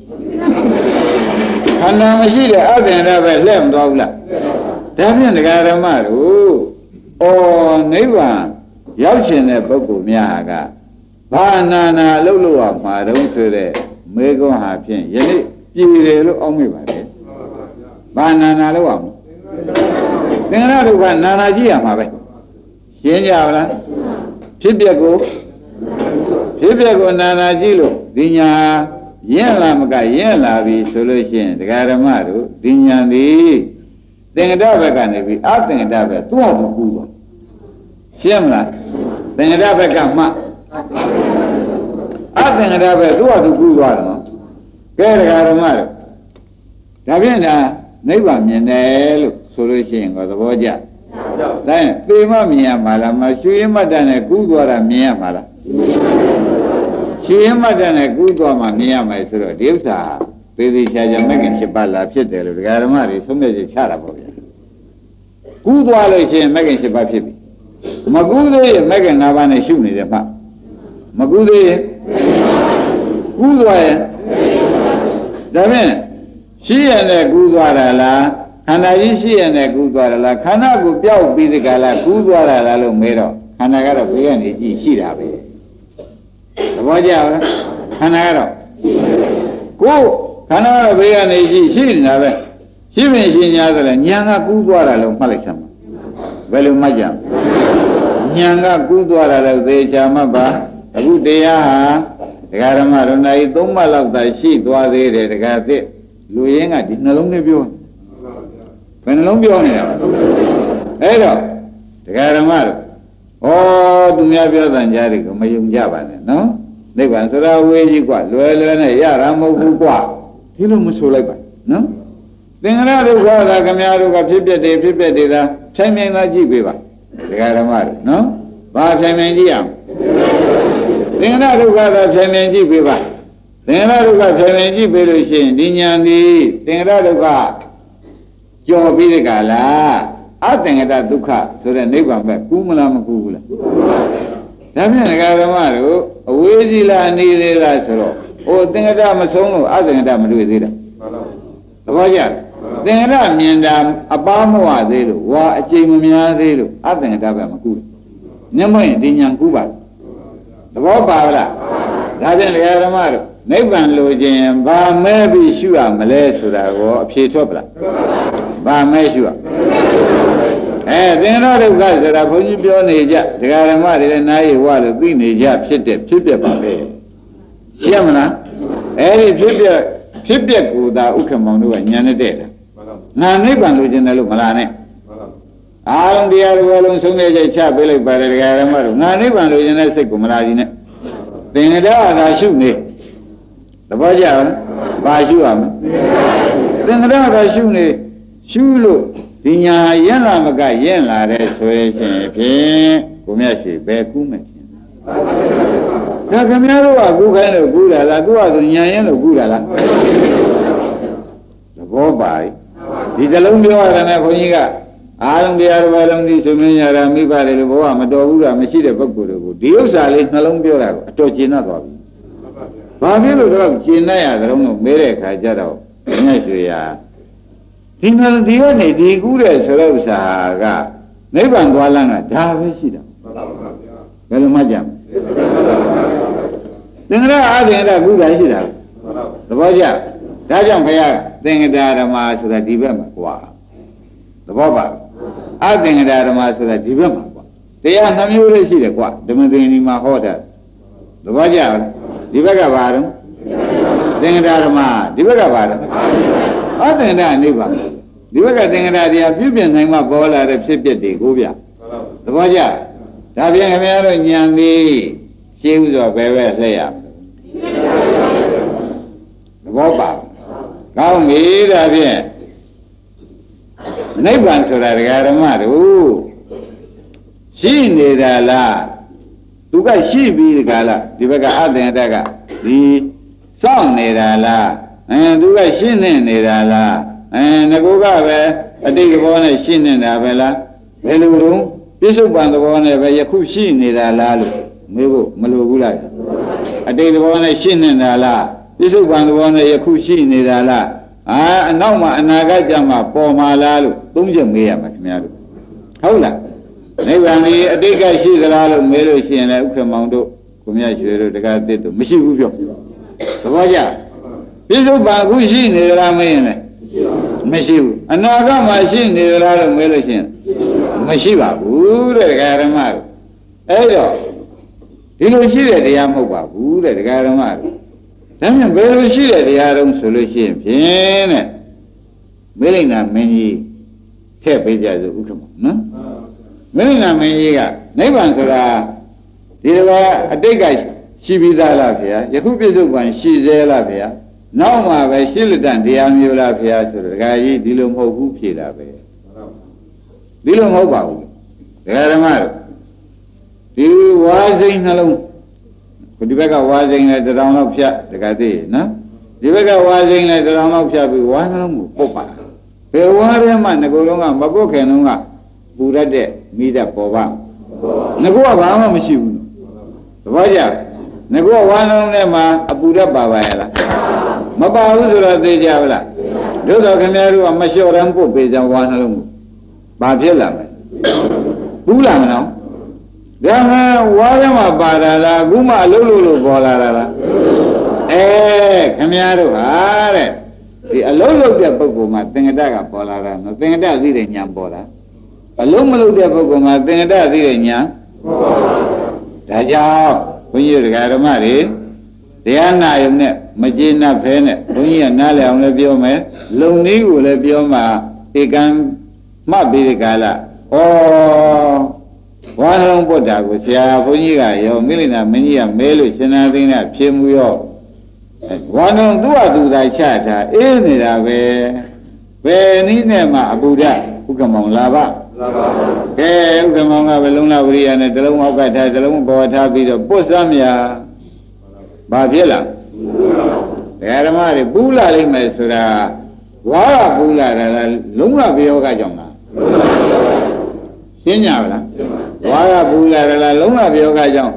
ခန္ဓာမရှိတဲ့အသင်္ခါရပဲလှဲ့မသွားဘူးလားဒါဖြင့်ဒကာဓမ္မတို့ဩနိဗ္ဗာန်ရောက်ရှင်တဲ့ပုဂ္ဂိုလ်များကဘာနာနာအလုပ်လုပ်ရမှာတုံးဆိုတဲ့မေကွန်းဟာဖြင့်ယနေ့ပြည်တယ်လို့အောက်မိပါတယ်ဘာနာနာလုပ်ရမလဲသင်္ခါရဒုက္ခနာနာကြည့်ရမှာပဲရှင်းကြပါလားဖြစ်ပျက်ကိုဖြစ်ပျက်ကိုနာနာကြည့်လို့ဒီညာရင့်လာမကရင့်လာပြီဆိုလို့ရှိရင်ဒကာဓမ္မတို့ဒီညာသည်သင်္ကတဘက်ကနေပြီးအသင်္ကတဘက်သူ့အောင်ကူပါရှင်းမလားသင်္ကတဘက်ကမှအသင်္ကတဘက်သူ့အောင်ကူသွားတယ်နော်ကဲဒကာဓမ္မတို့ဒါဖြင့်ဒါနိဗ္ဗာန်မြင်တယ်လို့ဆိုလို့ရှိရင်တော့သဘောကျဒါရင်ပေမမြင်ရမှာလားမရှုရင်းမတန်နဲ့ကူးသွားတာမြင်ရမှာလားရှုရင်းမတန်နဲ့ကူးသွားမှမြင်ရမယ်ဆိုတော့ဒီဥစ္စာသေသေးချာချာမဂ္ဂင်ဖြစ်ပါလားဖြစ်တယ်လို့ဒကာဓမ္မတွေသုံးမြတ်ချချတာပေါ့ဗျာကူးသွားလို့ရှိရင်မဂ္ဂင်ဖြစ်ပါဖြစ်ပြီမကူးသေးရင်မဂ္ဂင်၅ပါးနဲ့ရှုနေတယ်မှမကူးသေးရင်ကူးသွားရင်ဒါဖြင့်ရှိရတဲ့ကူးသွားတာလားခန္ဓာကြီးရှိရတဲ့ကူးသွားတာလားခန္ဓာကိုပျောက်ပြီးဒီကလာကူးသွားတာလားလို့မေးတော့ခန္ဓာကတော့ဘေးကနေကြည့်ရှိတာပဲသဘောကျလားခန္ဓာကတော့ကိုယ်ခန္ဓာကတော့ဘေးကနေကြည့်ရှိနေတာပဲရှိပင်ရှိညာဆိုလဲညာကကူးသွားတာလို့မှတ်လိုက်စမ်းပါဘယ်လိုမှတ်ကြညာကကူးသွားတာလို့သေချာမှတ်ပါအခုတရားဟာဒကာဓမ္မတို့နိုင်သုံးမှတ်လောက်သာရှိသွားသေးတယ်ဒကာသစ်လူရင်းကဒီနှလုံးနဲ့ပြောဘယ်နှလုံးပြောနေတာအဲ့တော့တရားဓမ္မတို့ဩသူများပြောတဲ့ကြားတွေကိုမယုံကြပါနဲ့နော်နိဗ္ဗာန်ဆိုတာဝေးကြီးกว่าလွယ်လွယ်နဲ့ရတာမဟုတ်ဘူးกว่าဒီလိုမဆိုလိုက်ပါနော်သင်္ခါရဒုက္ခသာခမည်းတော်ကဖြစ်ပြတယ်ဖြစ်ပြတယ်သာဖြိုင်မြိုင်သာကြည့်ပေးပါတရားဓမ္မတို့နော်ဘာဖြိုင်မြိုင်ကြည့်ရမလဲသင်္ခါရဒုက္ခသာဖြိုင်မြိုင်ကြည့်ပေးပါသင်္ခါရဒုက္ခဖြိုင်မြိုင်ကြည့်ပေးလို့ရှိရင်ဒီညာဒီသင်္ခါရဒုက္ခကြော်ပြီးတဲ့ကလားအသင်္ခါရဒုက္ခဆိုတဲ့နိဗ္ဗာန်ပဲကူးမလားမကူးဘူးလားဒါဖြင့်တရားဓမ္မတို့အဝေးကြီးလားနေသေးလားဆိုတော့ဟိုသင်္ခါရမဆုံးလို့အသင်္ခါရမတွေ့သေးတာသဘောကျသင်္ခါရမြင်တာအပားမဝသေးလို့ဝါအကျိန်မများသေးလို့အသင်္ခါရပဲမကူးဘူးမျက်မှောက်ဒီညာကူးပါသဘောပါလားဒါဖြင့်တရားဓမ္မတို့နိဗ္ဗာန်လိုခြင်းဘာမဲပြီးရှုရမလဲဆိုတာကိုအဖြေထွက်ပလားဘာမဲရှုရအဲသင်္ခါရဒုက္ခဆိုတာဘုန်းကြီးပြောနေကြဒကာဓမ္မတွေလည်းနားရဝလို့သိနေကြဖြစ်တဲ့ဖြစ်ပြပါပဲရှင်းမလားအဲဒီဖြစ်ပြဖြစ်ပြကူတာဥက္ကမောင်တို့ကညာနဲ့တဲ့တယ်ငါနိဗ္ဗာန်လိုချင်တယ်လို့မလားနဲ့အားလုံးတရားတော်လုံးဆုံးဖြတ်ချက်ချပေးလိုက်ပါတယ်ဒကာဓမ္မတို့ငါနိဗ္ဗာန်လိုချင်တဲ့စိတ်ကိုမလားကြီးနဲ့သင်္ခါရသာရှုနေသဘောကျလားဘာရှုရမလဲသင်္ခါရသာရှုနေရှုလို့ဒီညာရင့်လာမကရင့်လာတဲ့ဆိုရင်ဖြင့်ကိုမြတ်ရှိဘယ်ကူးမယ်ရှင်ဒါခင်ဗျားတို့ကကူးခိုင်းလို့ကူးတာလားသူကဆိုညာရင်လို့ကူးတာလားသဘောပါဒီတလုံးပြောရတယ်နဲ့ဘုန်းကြီးကအားလုံးတရားတော်လုံးဒီဆိုမြင်ရတာမိပါတယ်လို့ဘဝမတော်ဘူးလားမရှိတဲ့ပုဂ္ဂိုလ်တို့ကိုဒီဥစ္စာလေးနှလုံးပြောတာကိုအတော်ကျင့်တတ်သွားပြီဘာဖြစ်လို့တော့ကျင့်တတ်ရကြတော့မေးတဲ့အခါကျတော့ညှက်ရွှေရဒီနှလုံးဒီကနေဒီကူးတဲ့ဆိုတဲ့ဥစ္စာကနိဗ္ဗာန်သွားလမ်းကဒါပဲရှိတာဘယ်လိုမှကြမ်းသင်္ခါရအာသင်္ခါရကူးတာရှိတာသဘောကျဒါကြောင့်ဘုရားသင်္ခါရဓမ္မဆိုတာဒီဘက်မှာကွာသဘောပါအသင်္ခါရဓမ္မဆိုတာဒီဘက်မှာကွာတရားနှမျိုးလေးရှိတယ်ကွာဓမ္မသင်္နီမှာဟောတာသဘောကျဒီဘက်ကဘာတော့သင်္ခါရဓမ္မဒီဘက်ကဘာတော့အသင်္ခါရနိဗ္ဗာန်ဒီဘက်ကသင်္ခါရတရားပြုပြင်နိုင်မှပေါ်လာတဲ့ဖြစ်ပျက်တွေကိုဗျသဘောကျဒါပြန်ခင်ဗျားတို့ညံပြီးရှင်းဥစွာပဲပဲလှည့်ရသဘောပါကောင်းပြီဒါဖြင့်နိဗ္ဗာန်ဆိုတာဒကာဓမ္မတို့ရှိနေတာလားသူကရှိပြီးဒကာလားဒီဘက်ကအသင်္ခါရကဒီစောင့်နေတာလားအဲသူကရှင်းနေနေတာလားအဲငကိုကပဲအတိတ်ဘောနဲ့ရှင်းနေတာပဲလားဘယ်လိုလုပ်ပြစ္ဆုတ်ပံသဘောနဲ့ပဲယခုရှိနေတာလားလို့မေးဖို့မလိုဘူးလားအတိတ်ဘောနဲ့ရှင်းနေတာလားပြစ္ဆုတ်ပံသဘောနဲ့ယခုရှိနေတာလားအာအနောက်မှာအနာဂတ်ကြမှာပေါ်မှာလားလို့သုံးချက်မေးရမှာခင်ဗျားတို့ဟုတ်လားနိဗ္ဗာန်ကြီးအတိတ်ကရှိသလားလို့မေးလို့ရှိရင်လည်းဥက္ကမောင်တို့ကိုမြတ်ရွှေတို့တက္ကသစ်တို့မရှိဘူးပြောသဘောကျပြစ္ဆုတ်ပံအခုရှိနေသလားမေးရင်လည်းမရှိဘူးအနာဂတ်မှာရှိနေသလားလို့မေးလို့ရှိရင်မရှိပါဘူးတဲ့ဒကာဓမ္မတို့အဲ့တော့ဒီလိုရှိတဲ့တရားမဟုတ်ပါဘူးတဲ့ဒကာဓမ္မတို့ဒါမှမဟုတ်ဘယ်လိုရှိတဲ့တရားတုံးဆိုလို့ရှိရင်ဖြင့်တဲ့မေလိနာမင်းကြီးထည့်ပေးကြစို့ဥက္ကမောနော်မေလိနာမင်းကြီးကနိဗ္ဗာန်ဆိုတာဒီလိုအတိတ်ကရှိပြီးသားလားဗျာယခုပြစ္ဆုတ်ပံရှိသေးလားဗျာနောက်မှပဲရှိလက်တန်တရားမျိုးလားဗျာဆိုတော့ဒကာကြီးဒီလိုမဟုတ်ဘူးဖြေတာပဲဒီလိုမဟုတ်ပါဘူးဒကာဓမ္မတို့ဒီဝါစိန်နှလုံးဒီဘက်ကဝါစိန်လည်းတရောင်လောက်ဖြတ်ဒကာသိနော်ဒီဘက်ကဝါစိန်လည်းတရောင်လောက်ဖြတ်ပြီးဝါနှလုံးကိုပုတ်ပါဘယ်ဝါထဲမှာငကိုယ်လုံးကမပုတ်ခင်လုံးကပူရတဲ့မိတတ်ပေါ်ပါငကိုကဘာမှမရှိဘူးသဘောကျငကိုကဝါနှလုံးထဲမှာအပူရပါပါရဲ့လားမပါဘူးဆိုတော့သိကြပါလားတို့တော့ခင်ဗျားတို့ကမလျှော့ရမ်းပုတ်ပေးကြဝါနှလုံးကိုဘာဖြစ်လာမလဲဘူးလာမလားဒါမှဝါးရမှာပါတာလားအခုမှအလုံးလို့လို့ပေါ်လာတာလားအဲခင်ဗျားတို့ဟာတဲ့ဒီအလုံးလို့တဲ့ပုဂ္ဂိုလ်မှာသင်္ကတကပေါ်လာတာနော်သင်္ကတသိတဲ့ညာပေါ်တာအလုံးမလို့တဲ့ပုဂ္ဂိုလ်မှာသင်္ကတသိတဲ့ညာဒါကြောင့်ဘုန်းကြီးတို့ဓမ္မတွေတရားနာယုံနဲ့မကျေနပ်ဖဲနဲ့ဘုန်းကြီးကနားလည်အောင်လည်းပြောမယ်လုံနည်းကိုလည်းပြောမှဧကံမှတ်ပြီးဒီကလာဩဝါလုံးပုဒ္ဒါကိုဆရာဘုန်းကြီးကရောမိလိနာမင်းကြီးကမဲလို့ရှင်သာသိနဲ့ဖြေမှုရောဝါလုံးသူ့အတူသာချတာအေးနေတာပဲဘယ်နည်းနဲ့မှအပူဓာဥက္ကမောင်လာပါလာပါကဲဥက္ကမောင်ကဘလုံးလာဝရိယနဲ့တလုံးအောက်ကထားတလုံးပေါ်ထားပြီးတော့ပုတ်စမ်းမြာဘာဖြစ်လားဓမ္မတွေပူလာလိမ့်မယ်ဆိုတာဝါကပူလာတာလားလုံးဝပြောကကြောင့်လားရှင်းကြပါလားဝါကပူလာတာလားလုံးဝပြောကကြောင့်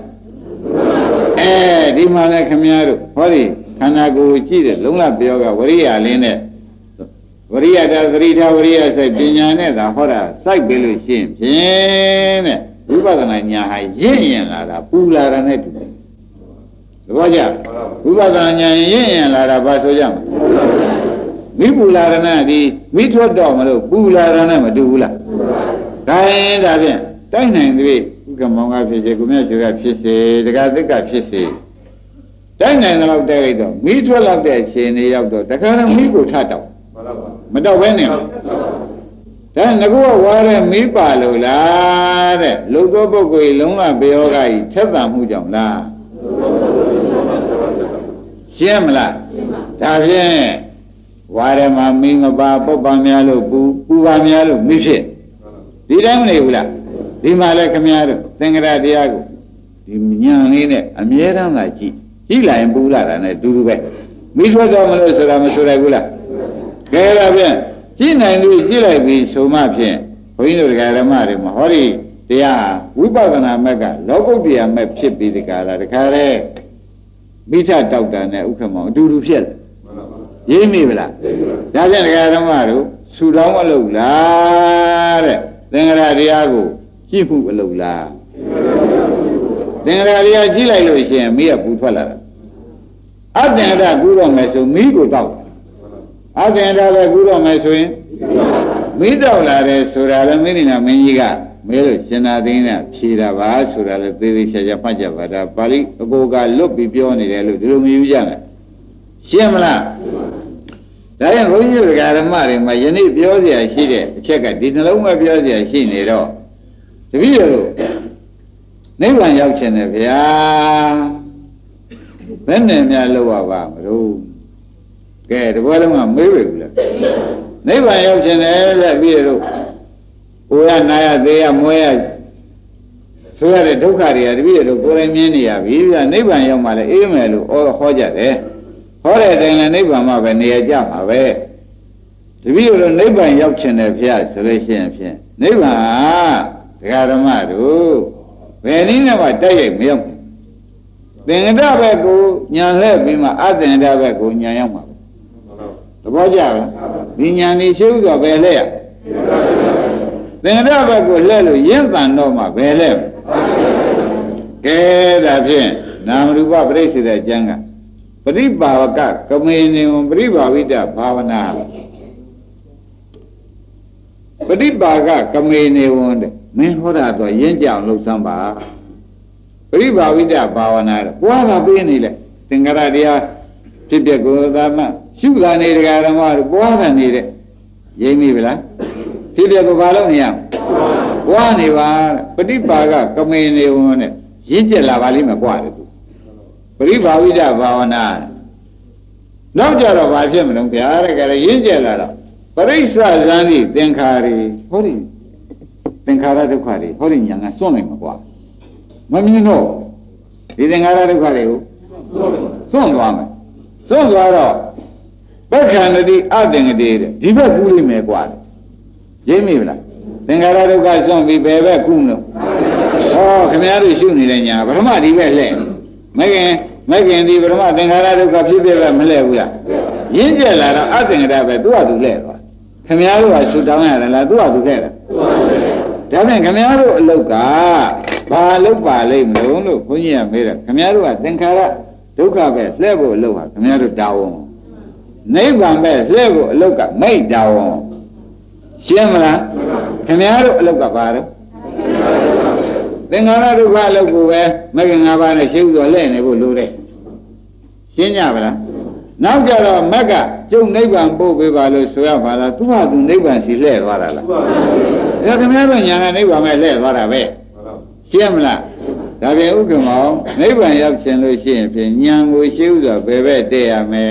အဲဒီမှာလည်းခမည်းတော်ဟောဒီခန္ဓာကိုယ်ကြည့်တယ်လုံးဝပြောကဝရိယလင်းနဲ့ဝရိယတာသတိထားဝရိယစိုက်ပညာနဲ့သာဟောတာစိုက်ပြီးလို့ရှင်းဖြင့်တဲ့ဝိပဿနာညာဟာရင့်ရင်လာတာပူလာတာနဲ့တူတယ်သဘောကျဝိပဿနာဉာဏ်ရင့်ရင်လာတာဘာဆိုကြမလဲမိပူလာရဏဒီမိထွက်တော့မလို့ပူလာရဏမတူဘူးလားဒါရင်ဒါဖြင့်တိုက်နိုင်သေးဥက္ကမောင်ကဖြစ်စေကုမြတ်ကျော်ကဖြစ်စေတက္ကသက်ကဖြစ်စေတိုက်နိုင်တဲ့လောက်တိုက်လိုက်တော့မိထွက်လောက်တဲ့အချိန်လေးရောက်တော့တခါတော့မိကိုထတော့မတော့ဘဲနဲ့ဒါငကောဝါရဲမိပါလို့လားတဲ့လုံသောပုဂ္ဂိုလ်လုံးဝဘေယောဂကြီးထက်သန်မှုကြောင့်လားရှင်းမလားဒါဖြင့်ဝါရမမင်းမပါပုပ္ပများလို့ပူပူပါများလို့မိဖြစ်ဒီတိုင်းမနေဘူးလားဒီမှာလဲခမည်းတော်သင်္ကရာတရားကိုဒီညံလေးနဲ့အမြဲတမ်းသာကြည့်ကြည့်လိုက်ရင်ပူလာတာနဲ့တူတူပဲမိထွက်တော်မလို့ဆိုတာမဆိုရဘူးလားကဲဒါဖြင့်ကြည့်နိုင်လို့ကြည့်လိုက်ပြီးဆိုမှဖြင့်ဘုန်းကြီးတို့ဓမ္မတွေမှာဟောဒီတရားဝိပဿနာမက်ကလောကုတ္တရာမက်ဖြစ်ပြီးဒီကလာတခါလဲမိထတောက်တာနဲ့ဥက္ကမောင်အတူတူဖြစ်တယ်ရင်းမိဗလားဒါဖြင့်တရားဓမ္မတို့ဆူတောင်းအလုပ်လားတဲ့သင်္ကရာတရားကိုကြည့်မှုအလုပ်လားသင်္ကရာတရားကြည့်လိုက်လို့ရှိရင်မိကပူထွက်လာတာအသင်္ကရာကူတော့မယ်ဆိုမိကိုတောက်အသင်္ကရာပဲကူတော့မယ်ဆိုရင်မိတောက်လာတယ်ဆိုတာလည်းမိနိနာမင်းကြီးကမဲလို့ရှင်သာသိန်းနဲ့ဖြေတာပါဆိုတာလည်းသေသေးချာချာမှတ်ကြပါဒါပါဠိအကိုကလွတ်ပြီးပြောနေတယ်လို့ဒီလိုမယူကြနဲ့ရှင်းမလားဒါရင်ဘုန်းကြီးတို့ဓမ္မတွေမှာယနေ့ပြောเสียရှိတဲ့အချက်ကဒီနှလုံးမပြောเสียရှိနေတော့တပည့်တို့နိဗ္ဗာန်ရောက်ခြင်းနဲ့ဗျာဘယ်နဲ့များလောက်ရပါမလို့ကဲဒီဘွဲလုံးကမေးပြီဘူးလားနိဗ္ဗာန်ရောက်ခြင်းနဲ့လက်ပြီးတော့ကိုရနာရသေးရမွဲရဆိုရတဲ့ဒုက္ခတွေကတပည့်တို့ကိုယ်ရင်မြင်နေရပြီဗျာနိဗ္ဗာန်ရောက်မှလည်းအေးမယ်လို့ဟောကြတယ်ဟောတဲ့အတိုင်းလည်းနိဗ္ဗာန်မှာပဲနေရကြမှာပဲတပည့်တို့နိဗ္ဗာန်ရောက်ခြင်းနဲ့ဗျာဆိုလို့ရှိရင်ဖြင့်နိဗ္ဗာန်ဒကာဓမ္မတို့ဘယ်နည်းနဲ့မှတိုက်ရိုက်မရောက်ဘူးသင်္ကတဘက်ကိုညာလှည့်ပြီးမှအသင်္ကတဘက်ကိုညာရောက်မှာသဘောကျလားဒီညာနေရှိဥစွာပဲလှည့်ရသင်္ကတဘက်ကိုလှည့်လို့ရင့်တန်တော့မှပဲလှည့်ကဲဒါဖြင့်နာမရူပပရိစ္ဆေဒကျမ်းကပရိပါဝကကမေနေဝံပရိပါဝိတဘာဝနာပရိပါကကမေနေဝံတဲ့မင်းဟောတာတော့ရင့်ကြအောင်လှုပ်ဆမ်းပါပရိပါဝိတဘာဝနာတော့ဘွားကပေးနေလေသင်္ကရတရားဖြစ်ပျက်ကိုသာမရှုတာနေတရားဓမ္မတို့ဘွားနေတဲ့ရိပ်မိဗလားဖြစ်ပျက်ကိုဘာလို့နေရဘွားနေပါပရိပါကကမေနေဝံတဲ့ရင့်ကျက်လာပါလိမ့်မယ်ကွာတဲ့သူပရိပါဝိတဘာဝနာနောက်ကြတော့ဘာဖြစ်မလို့ဗျာတဲ့ကဲရင့်ကျက်လာတော့ပရိစ္ဆဇန်ဒီသင်္ခါရီဟောဒီသင်္ခါရဒုက္ခတွေဟောဒီညာကစွန့်နိုင်မှာကွာမမြင်တော့ဒီသင်္ခါရဒုက္ခတွေကိုစွန့်သွားမယ်စွန့်သွားတော့ပက္ခန္တိအသင်္ကတိတဲ့ဒီဘက်ကူးလိမ့်မယ်ကွာရိပ်မိဗလားသင်္ခါရဒုက္ခစွန့်ပြီးဘယ်ဘက်ကူးလို့ဟောခင်ဗျားတို့ရှုနေတဲ့ညာပထမဒီဘက်လှည့်မခင်မခင်ဒီပထမသင်္ခါရဒုက္ခဖြစ်ဖြစ်ပဲမလှည့်ဘူးလားရင်းကျက်လာတော့အသင်္ကတပဲသူ့ဟာသူလှည့်သွားခင်ဗျားတို့ကဆူတောင်းရတယ်လားသူ့ဟာသူလှည့်တာဒါဖြင့်ခင်ဗျားတို့အလုတ်ကဘာလုတ်ပါလိမ့်မလို့လို့ဘုန်းကြီးကမေးတယ်ခင်ဗျားတို့ကသင်္ခါရဒုက္ခပဲလှည့်ဖို့အလုတ်ဟာခင်ဗျားတို့တာဝန်နိဗ္ဗာန်ပဲလှည့်ဖို့အလုတ်ကမိတ်တာဝန်ရှင်းမလားခင်ဗျားတို့အလုတ်ကဘာလဲသင်္ခါရဒုက္ခအလုတ်ကိုပဲမဂ္ဂင်၅ပါးနဲ့ရှင်းဥစွာလှည့်နေဖို့လိုတဲ့ရှင်းကြပါလားနောက်ကြတော့မက်ကကျုပ်နိဗ္ဗာန်ပို့ပေးပါလို့ဆိုရပါလားသူ့ဟာသူနိဗ္ဗာန်စီလှည့်သွားတာလားဒါခင်ဗျားတို့ညာကနိဗ္ဗာန်မဲ့လှည့်သွားတာပဲရှင်းမလားဒါပြန်ဥက္ကမောနိဗ္ဗာန်ရောက်ခြင်းလို့ရှိရင်ဖြင့်ညာကိုရှိဥစွာဘယ်ဘက်တည့်ရမယ်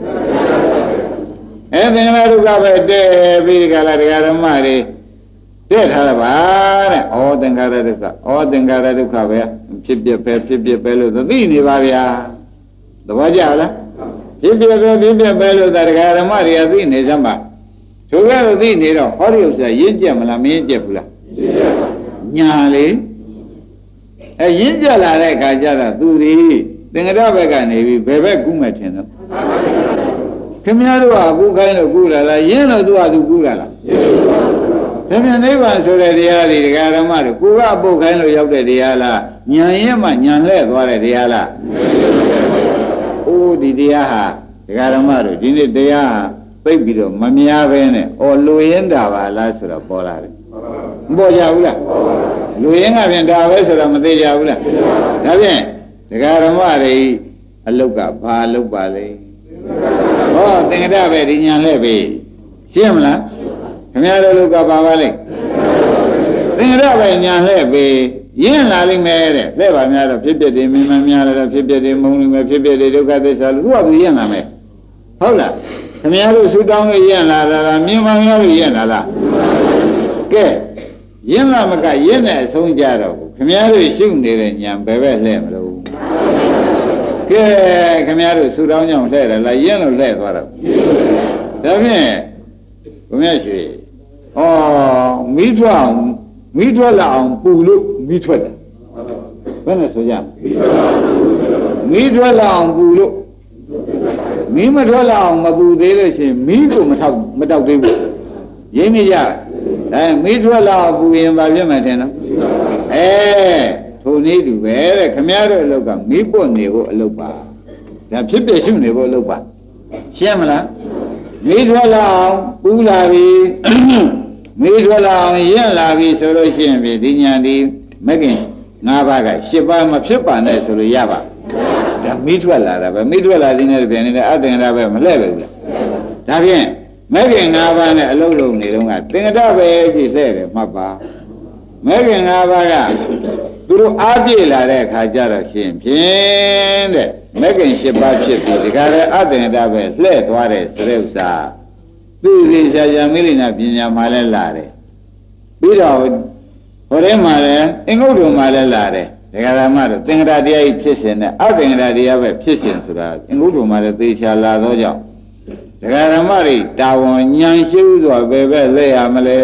အဲသင်္ခါရဒုက္ခပဲတည့်ပြီးဒီကလာတရားဓမ္မတွေတည့်ထားပါတဲ့ဩသင်္ခါရဒုက္ခဩသင်္ခါရဒုက္ခပဲဖြစ်ဖြစ်ပဲဖြစ်ဖြစ်ပဲလို့သိနေပါဗျာသဘောကျလားဖြစ်ဖြစ်ပဲဖြစ်ဖြစ်ပဲလို့တရားဓမ္မတွေကသိနေစမ်းပါတို့ကတော့သိနေတော့ဟောဒီဥစ္စာရင့်ကျက်မလားမရင့်ကျက်ဘူးလားညာလေအဲရင့်ကျက်လာတဲ့အခါကျတော့သူဒီသင်္ကတဘက်ကနေပြီးဘယ်ဘက်ကူးမဲ့ထင်တော့ခင်ဗျားတို့ကကူးခိုင်းလို့ကူးလာလားရင်းလို့သူကသူကူးလာလားဒါပြန်နိဗ္ဗာန်ဆိုတဲ့တရားတွေတရားဓမ္မတွေကိုကပုတ်ခိုင်းလို့ရောက်တဲ့တရားလားညာရင်မှညာလှဲ့သွားတဲ့တရားလားအိုးဒီတရားဟာတရားဓမ္မတို့ဒီနေ့တရားဟာသိပြီးတော့မများပဲနဲ့အော်လူရင်းတာပါလားဆိုတော့ပေါ်လာတယ်မပေါ်ကြဘူးလားလူရင်းကပြန်ဒါပဲဆိုတော့မသေးကြဘူးလားဒါဖြင့်တရားဓမ္မတွေအလုတ်ကဘာအလုတ်ပါလဲဟောသင်္ကတပဲဒီညာလှဲ့ပြီရှင်းမလားခင်ဗျားတို့လုတ်ကဘာပါလဲသင်္ကတပဲညာလှဲ့ပြီရင်းလာလိမ့်မယ်တဲ့လှဲ့ပါများတော့ဖြစ်ဖြစ်တယ်မင်းမများတော့ဖြစ်ဖြစ်တယ်မုံလိမ့်မယ်ဖြစ်ဖြစ်တယ်ဒုက္ခသစ္စာလို့သူကသူရင်းလာမယ်ဟုတ်လားခင်ဗျားတို့ဆူတောင်းလို့ရင်းလာတာလားမြင်မှများလို့ရင်းလာလားကဲရင်းလာမကရင်းတဲ့အဆုံးကြတော့ခင်ဗျားတို့ရှုနေတဲ့ညာဘယ်ဘက်လှဲ့မလို့ကဲခင်ဗျားတို့ဆူတောင်းကြောင့်လှဲ့တယ်လားရင်းလို့လှဲ့သွားတော့ဒါဖြင့်ဘုရားရွှေဩမိထွက်အောင်မိထွက်လာအောင်ပူလို့မိထွက်တယ်ဘယ်နဲ့ဆိုကြမိထွက်လာအောင်ပူလို့မီးမထွက်လာအောင်မပူသေးလို့ရှိရင်မီးကိုမထောက်မတောက်သေးဘူးရင်းနေကြအဲမီးထွက်လာအောင်ပူရင်ဘာဖြစ်မှထင်တော့အဲထိုနည်းတူပဲတဲ့ခမည်းတော်အလုပ်ကမီးပွတ်နေဖို့အလုပ်ပါဒါဖြစ်ဖြစ်ရှုနေဖို့အလုပ်ပါရှင်းမလားမီးထွက်လာအောင်ပူလာပြီမီးထွက်လာအောင်ရင့်လာပြီဆိုလို့ရှိရင်ဒီညာဒီမကင်ငါးပါးကရှစ်ပါးမဖြစ်ပါနဲ့ဆိုလို့ရပါဒါမီးထွက်လာတာပဲမီးထွက်လာတဲ့နေ့ပြန်နေတဲ့အသင်္ကတပဲမလှဲ့ပဲဘူးလားဒါဖြင့်မဲခင်၅ပါးနဲ့အလုံးလုံးနေတော့ကသင်္ကတပဲကြည့်လှဲ့တယ်မှတ်ပါမဲခင်၅ပါးကသူတို့အားပြည့်လာတဲ့အခါကျတော့ရှင်ဖြင့်တဲ့မဲခင်၈ပါးဖြစ်ပြီးဒီကရဲအသင်္ကတပဲလှဲ့သွားတဲ့စရုပ်စာသူစီဆရာမိလိနာပညာမှလည်းလာတယ်ပြီးတော့ဟိုထဲမှာလည်းအင်္ဂုတ္တမှာလည်းလာတယ်ဒကာရမတို့သင်္ကတတရားကြီးဖြစ်ရှင်နဲ့အသင်္ကတတရားပဲဖြစ်ရှင်ဆိုတာအင်္ဂုတ္တမှာလည်းသေချာလာသောကြောင့်ဒကာရမတွေတာဝန်ဉာဏ်ရှိဥစွာပဲပဲလဲရမလဲ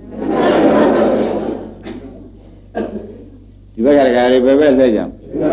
ဒီဘက်ကဒကာတွေပဲပဲလဲကြ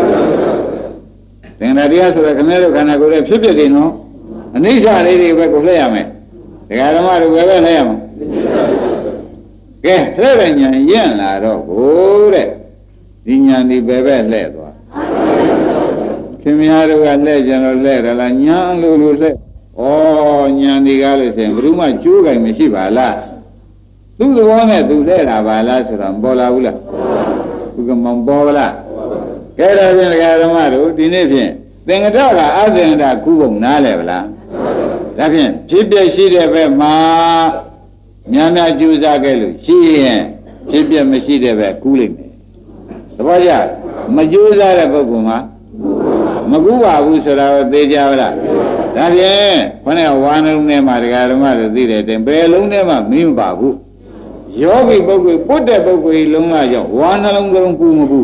သင်္ကတတရားဆိုတာခင်ဗျားတို့ခန္ဓာကိုယ်ရဲ့ဖြစ်ဖြစ်နေနော်အနိစ္စလေးတွေပဲကိုလဲရမယ်ဒကာရမတို့ပဲပဲလဲရမယ်ကဲလဲတဲ့ဉာဏ်ရင့်လာတော့ကိုတဲ့ဒီညာဒီပဲပဲလှဲ့သွားခင်ဗျားတို့ကလှဲ့ကြတော့လှဲ့တယ်လားညာလို့လို့လှဲ့ဩညာဒီကားလို့ဆိုရင်ဘယ်သူမှကျိုးကြိုင်မရှိပါလားသူ့သဘောနဲ့သူလှဲ့တာပါလားဆိုတော့ပေါ်လာဘူးလားသူကမပေါ်ပါလားကဲဒါဖြင့်ဒကာဓမ္မတို့ဒီနေ့ဖြင့်သင်္ကတကအသင်္ကတကုဘုံနားလဲဗလားဒါဖြင့်ဖြစ်ပြရှိတဲ့ဘက်မှာညာများကြိုးစားခဲ့လို့ရှိရင်ဖြစ်ပြမရှိတဲ့ဘက်ကူးလိမ့်မယ်သဘောကျမကြိုးစားတဲ့ပုဂ္ဂိုလ်မှာမကူပါဘူးဆိုတာကိုသိကြပါလားဒါဖြင့်ခொနဲ့ဝါနှလုံးထဲမှာဒကာဓမ္မတို့သိတယ်တင်ဘယ်လုံးထဲမှာမင်းမပါဘူးယောဂီပုဂ္ဂိုလ်ပုတ်တဲ့ပုဂ္ဂိုလ်လုံးကကြောင့်ဝါနှလုံးကလုံးပူမပူ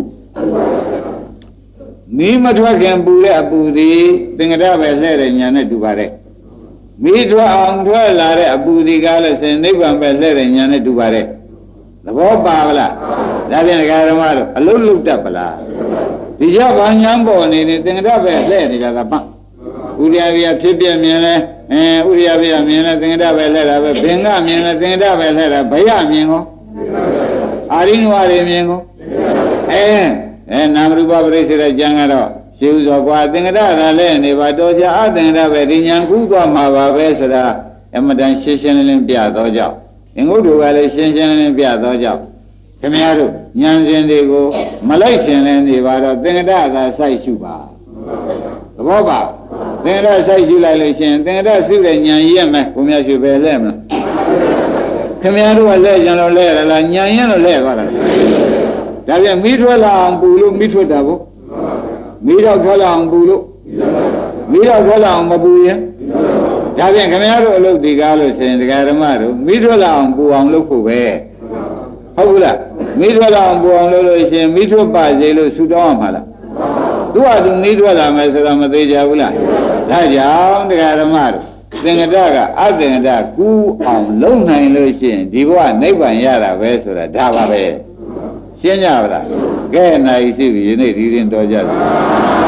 မီးမထွက်ခင်ပူတဲ့အပူသည်သင်္ကတပဲလှဲ့တဲ့ညာနဲ့တူပါတယ်မီးထွက်အောင်ထွက်လာတဲ့အပူဒီကားလို့ဆိုရင်နိဗ္ဗာန်ပဲလှဲ့တဲ့ညာနဲ့တူပါတယ်သဘောပါဗလားဒါပြန်ဒကာဓမ္မတို့အလုံးလုံးတတ်ပလားဒီကြောင့်ဘာညာပေါ်နေနေသင်္ကတပဲလှဲ့နေတာကပန့်ဥရိယပြဖြစ်ပြမြင်လဲအဲဥရိယပြမြင်လဲသင်္ကတပဲလှဲ့တာပဲဘင်္ဂမြင်လဲသင်္ကတပဲလှဲ့တာဘယမြင်ကောအာရိနဝတွေမြင်ကောအဲအဲနာမရူပပရိစ္ဆေတဲ့ကျမ်းကတော့ရှိဥစွာကွာသင်္ကတကလည်းနေပါတော်ကြအသင်္ကတပဲဒီညာကူးသွားမှာပါပဲဆိုတာအမတန်ရှင်းရှင်းလင်းလင်းပြသောကြောင့်အင်္ဂုတ္တကလည်းရှင်းရှင်းလင်းလင်းပြသောကြောင့်ခင်ဗျားတို့ဉာဏ်စဉ်တွေကိုမလိုက်ရှင်လဲနေပါတော့သင်္ကတသာစိုက်ရှုပါသဘောပါသင်္ကရစိုက်ကြည့်လိုက်လို့ရှိရင်သင်္ကရစုတဲ့ညာရက်မယ်ကိုမြတ်ရှိပဲလဲမလားခင်ဗျားတို့ကလဲကြလို့လဲရလားညာရင်လို့လဲသွားတာဒါပြန်မိထွက်လာအောင်ပူလို့မိထွက်တာဗောမိတော့ထွက်လာအောင်ပူလို့မိတော့ထွက်လာအောင်မပူရင်ဒါပြန်ခင်ဗျားတို့အလုပ်ဒီကားလို့ဆိုရင်ဒကာဓမ္မတို့မိထွက်လာအောင်ပူအောင်လုပ်ဖို့ပဲဟုတ်ဘူးလားမိထွက်လာအောင်ပူအောင်လုပ်လို့ရှိရင်မိထွက်ပါစေလို့ဆူတောင်းရမှာလားသူကသူမိထွက်လာမယ်ဆိုတော့မသေးကြဘူးလားဒါကြောင့်ဒကာဓမ္မတို့သင်္ကတကအသင်္ကတကူးအောင်လုံနိုင်လို့ရှိရင်ဒီဘဝနိဗ္ဗာန်ရတာပဲဆိုတာဒါပါပဲရှင်းကြပါလားကဲနိုင်ရှိပြီယနေ့ဒီရင်တော်ကြပြီ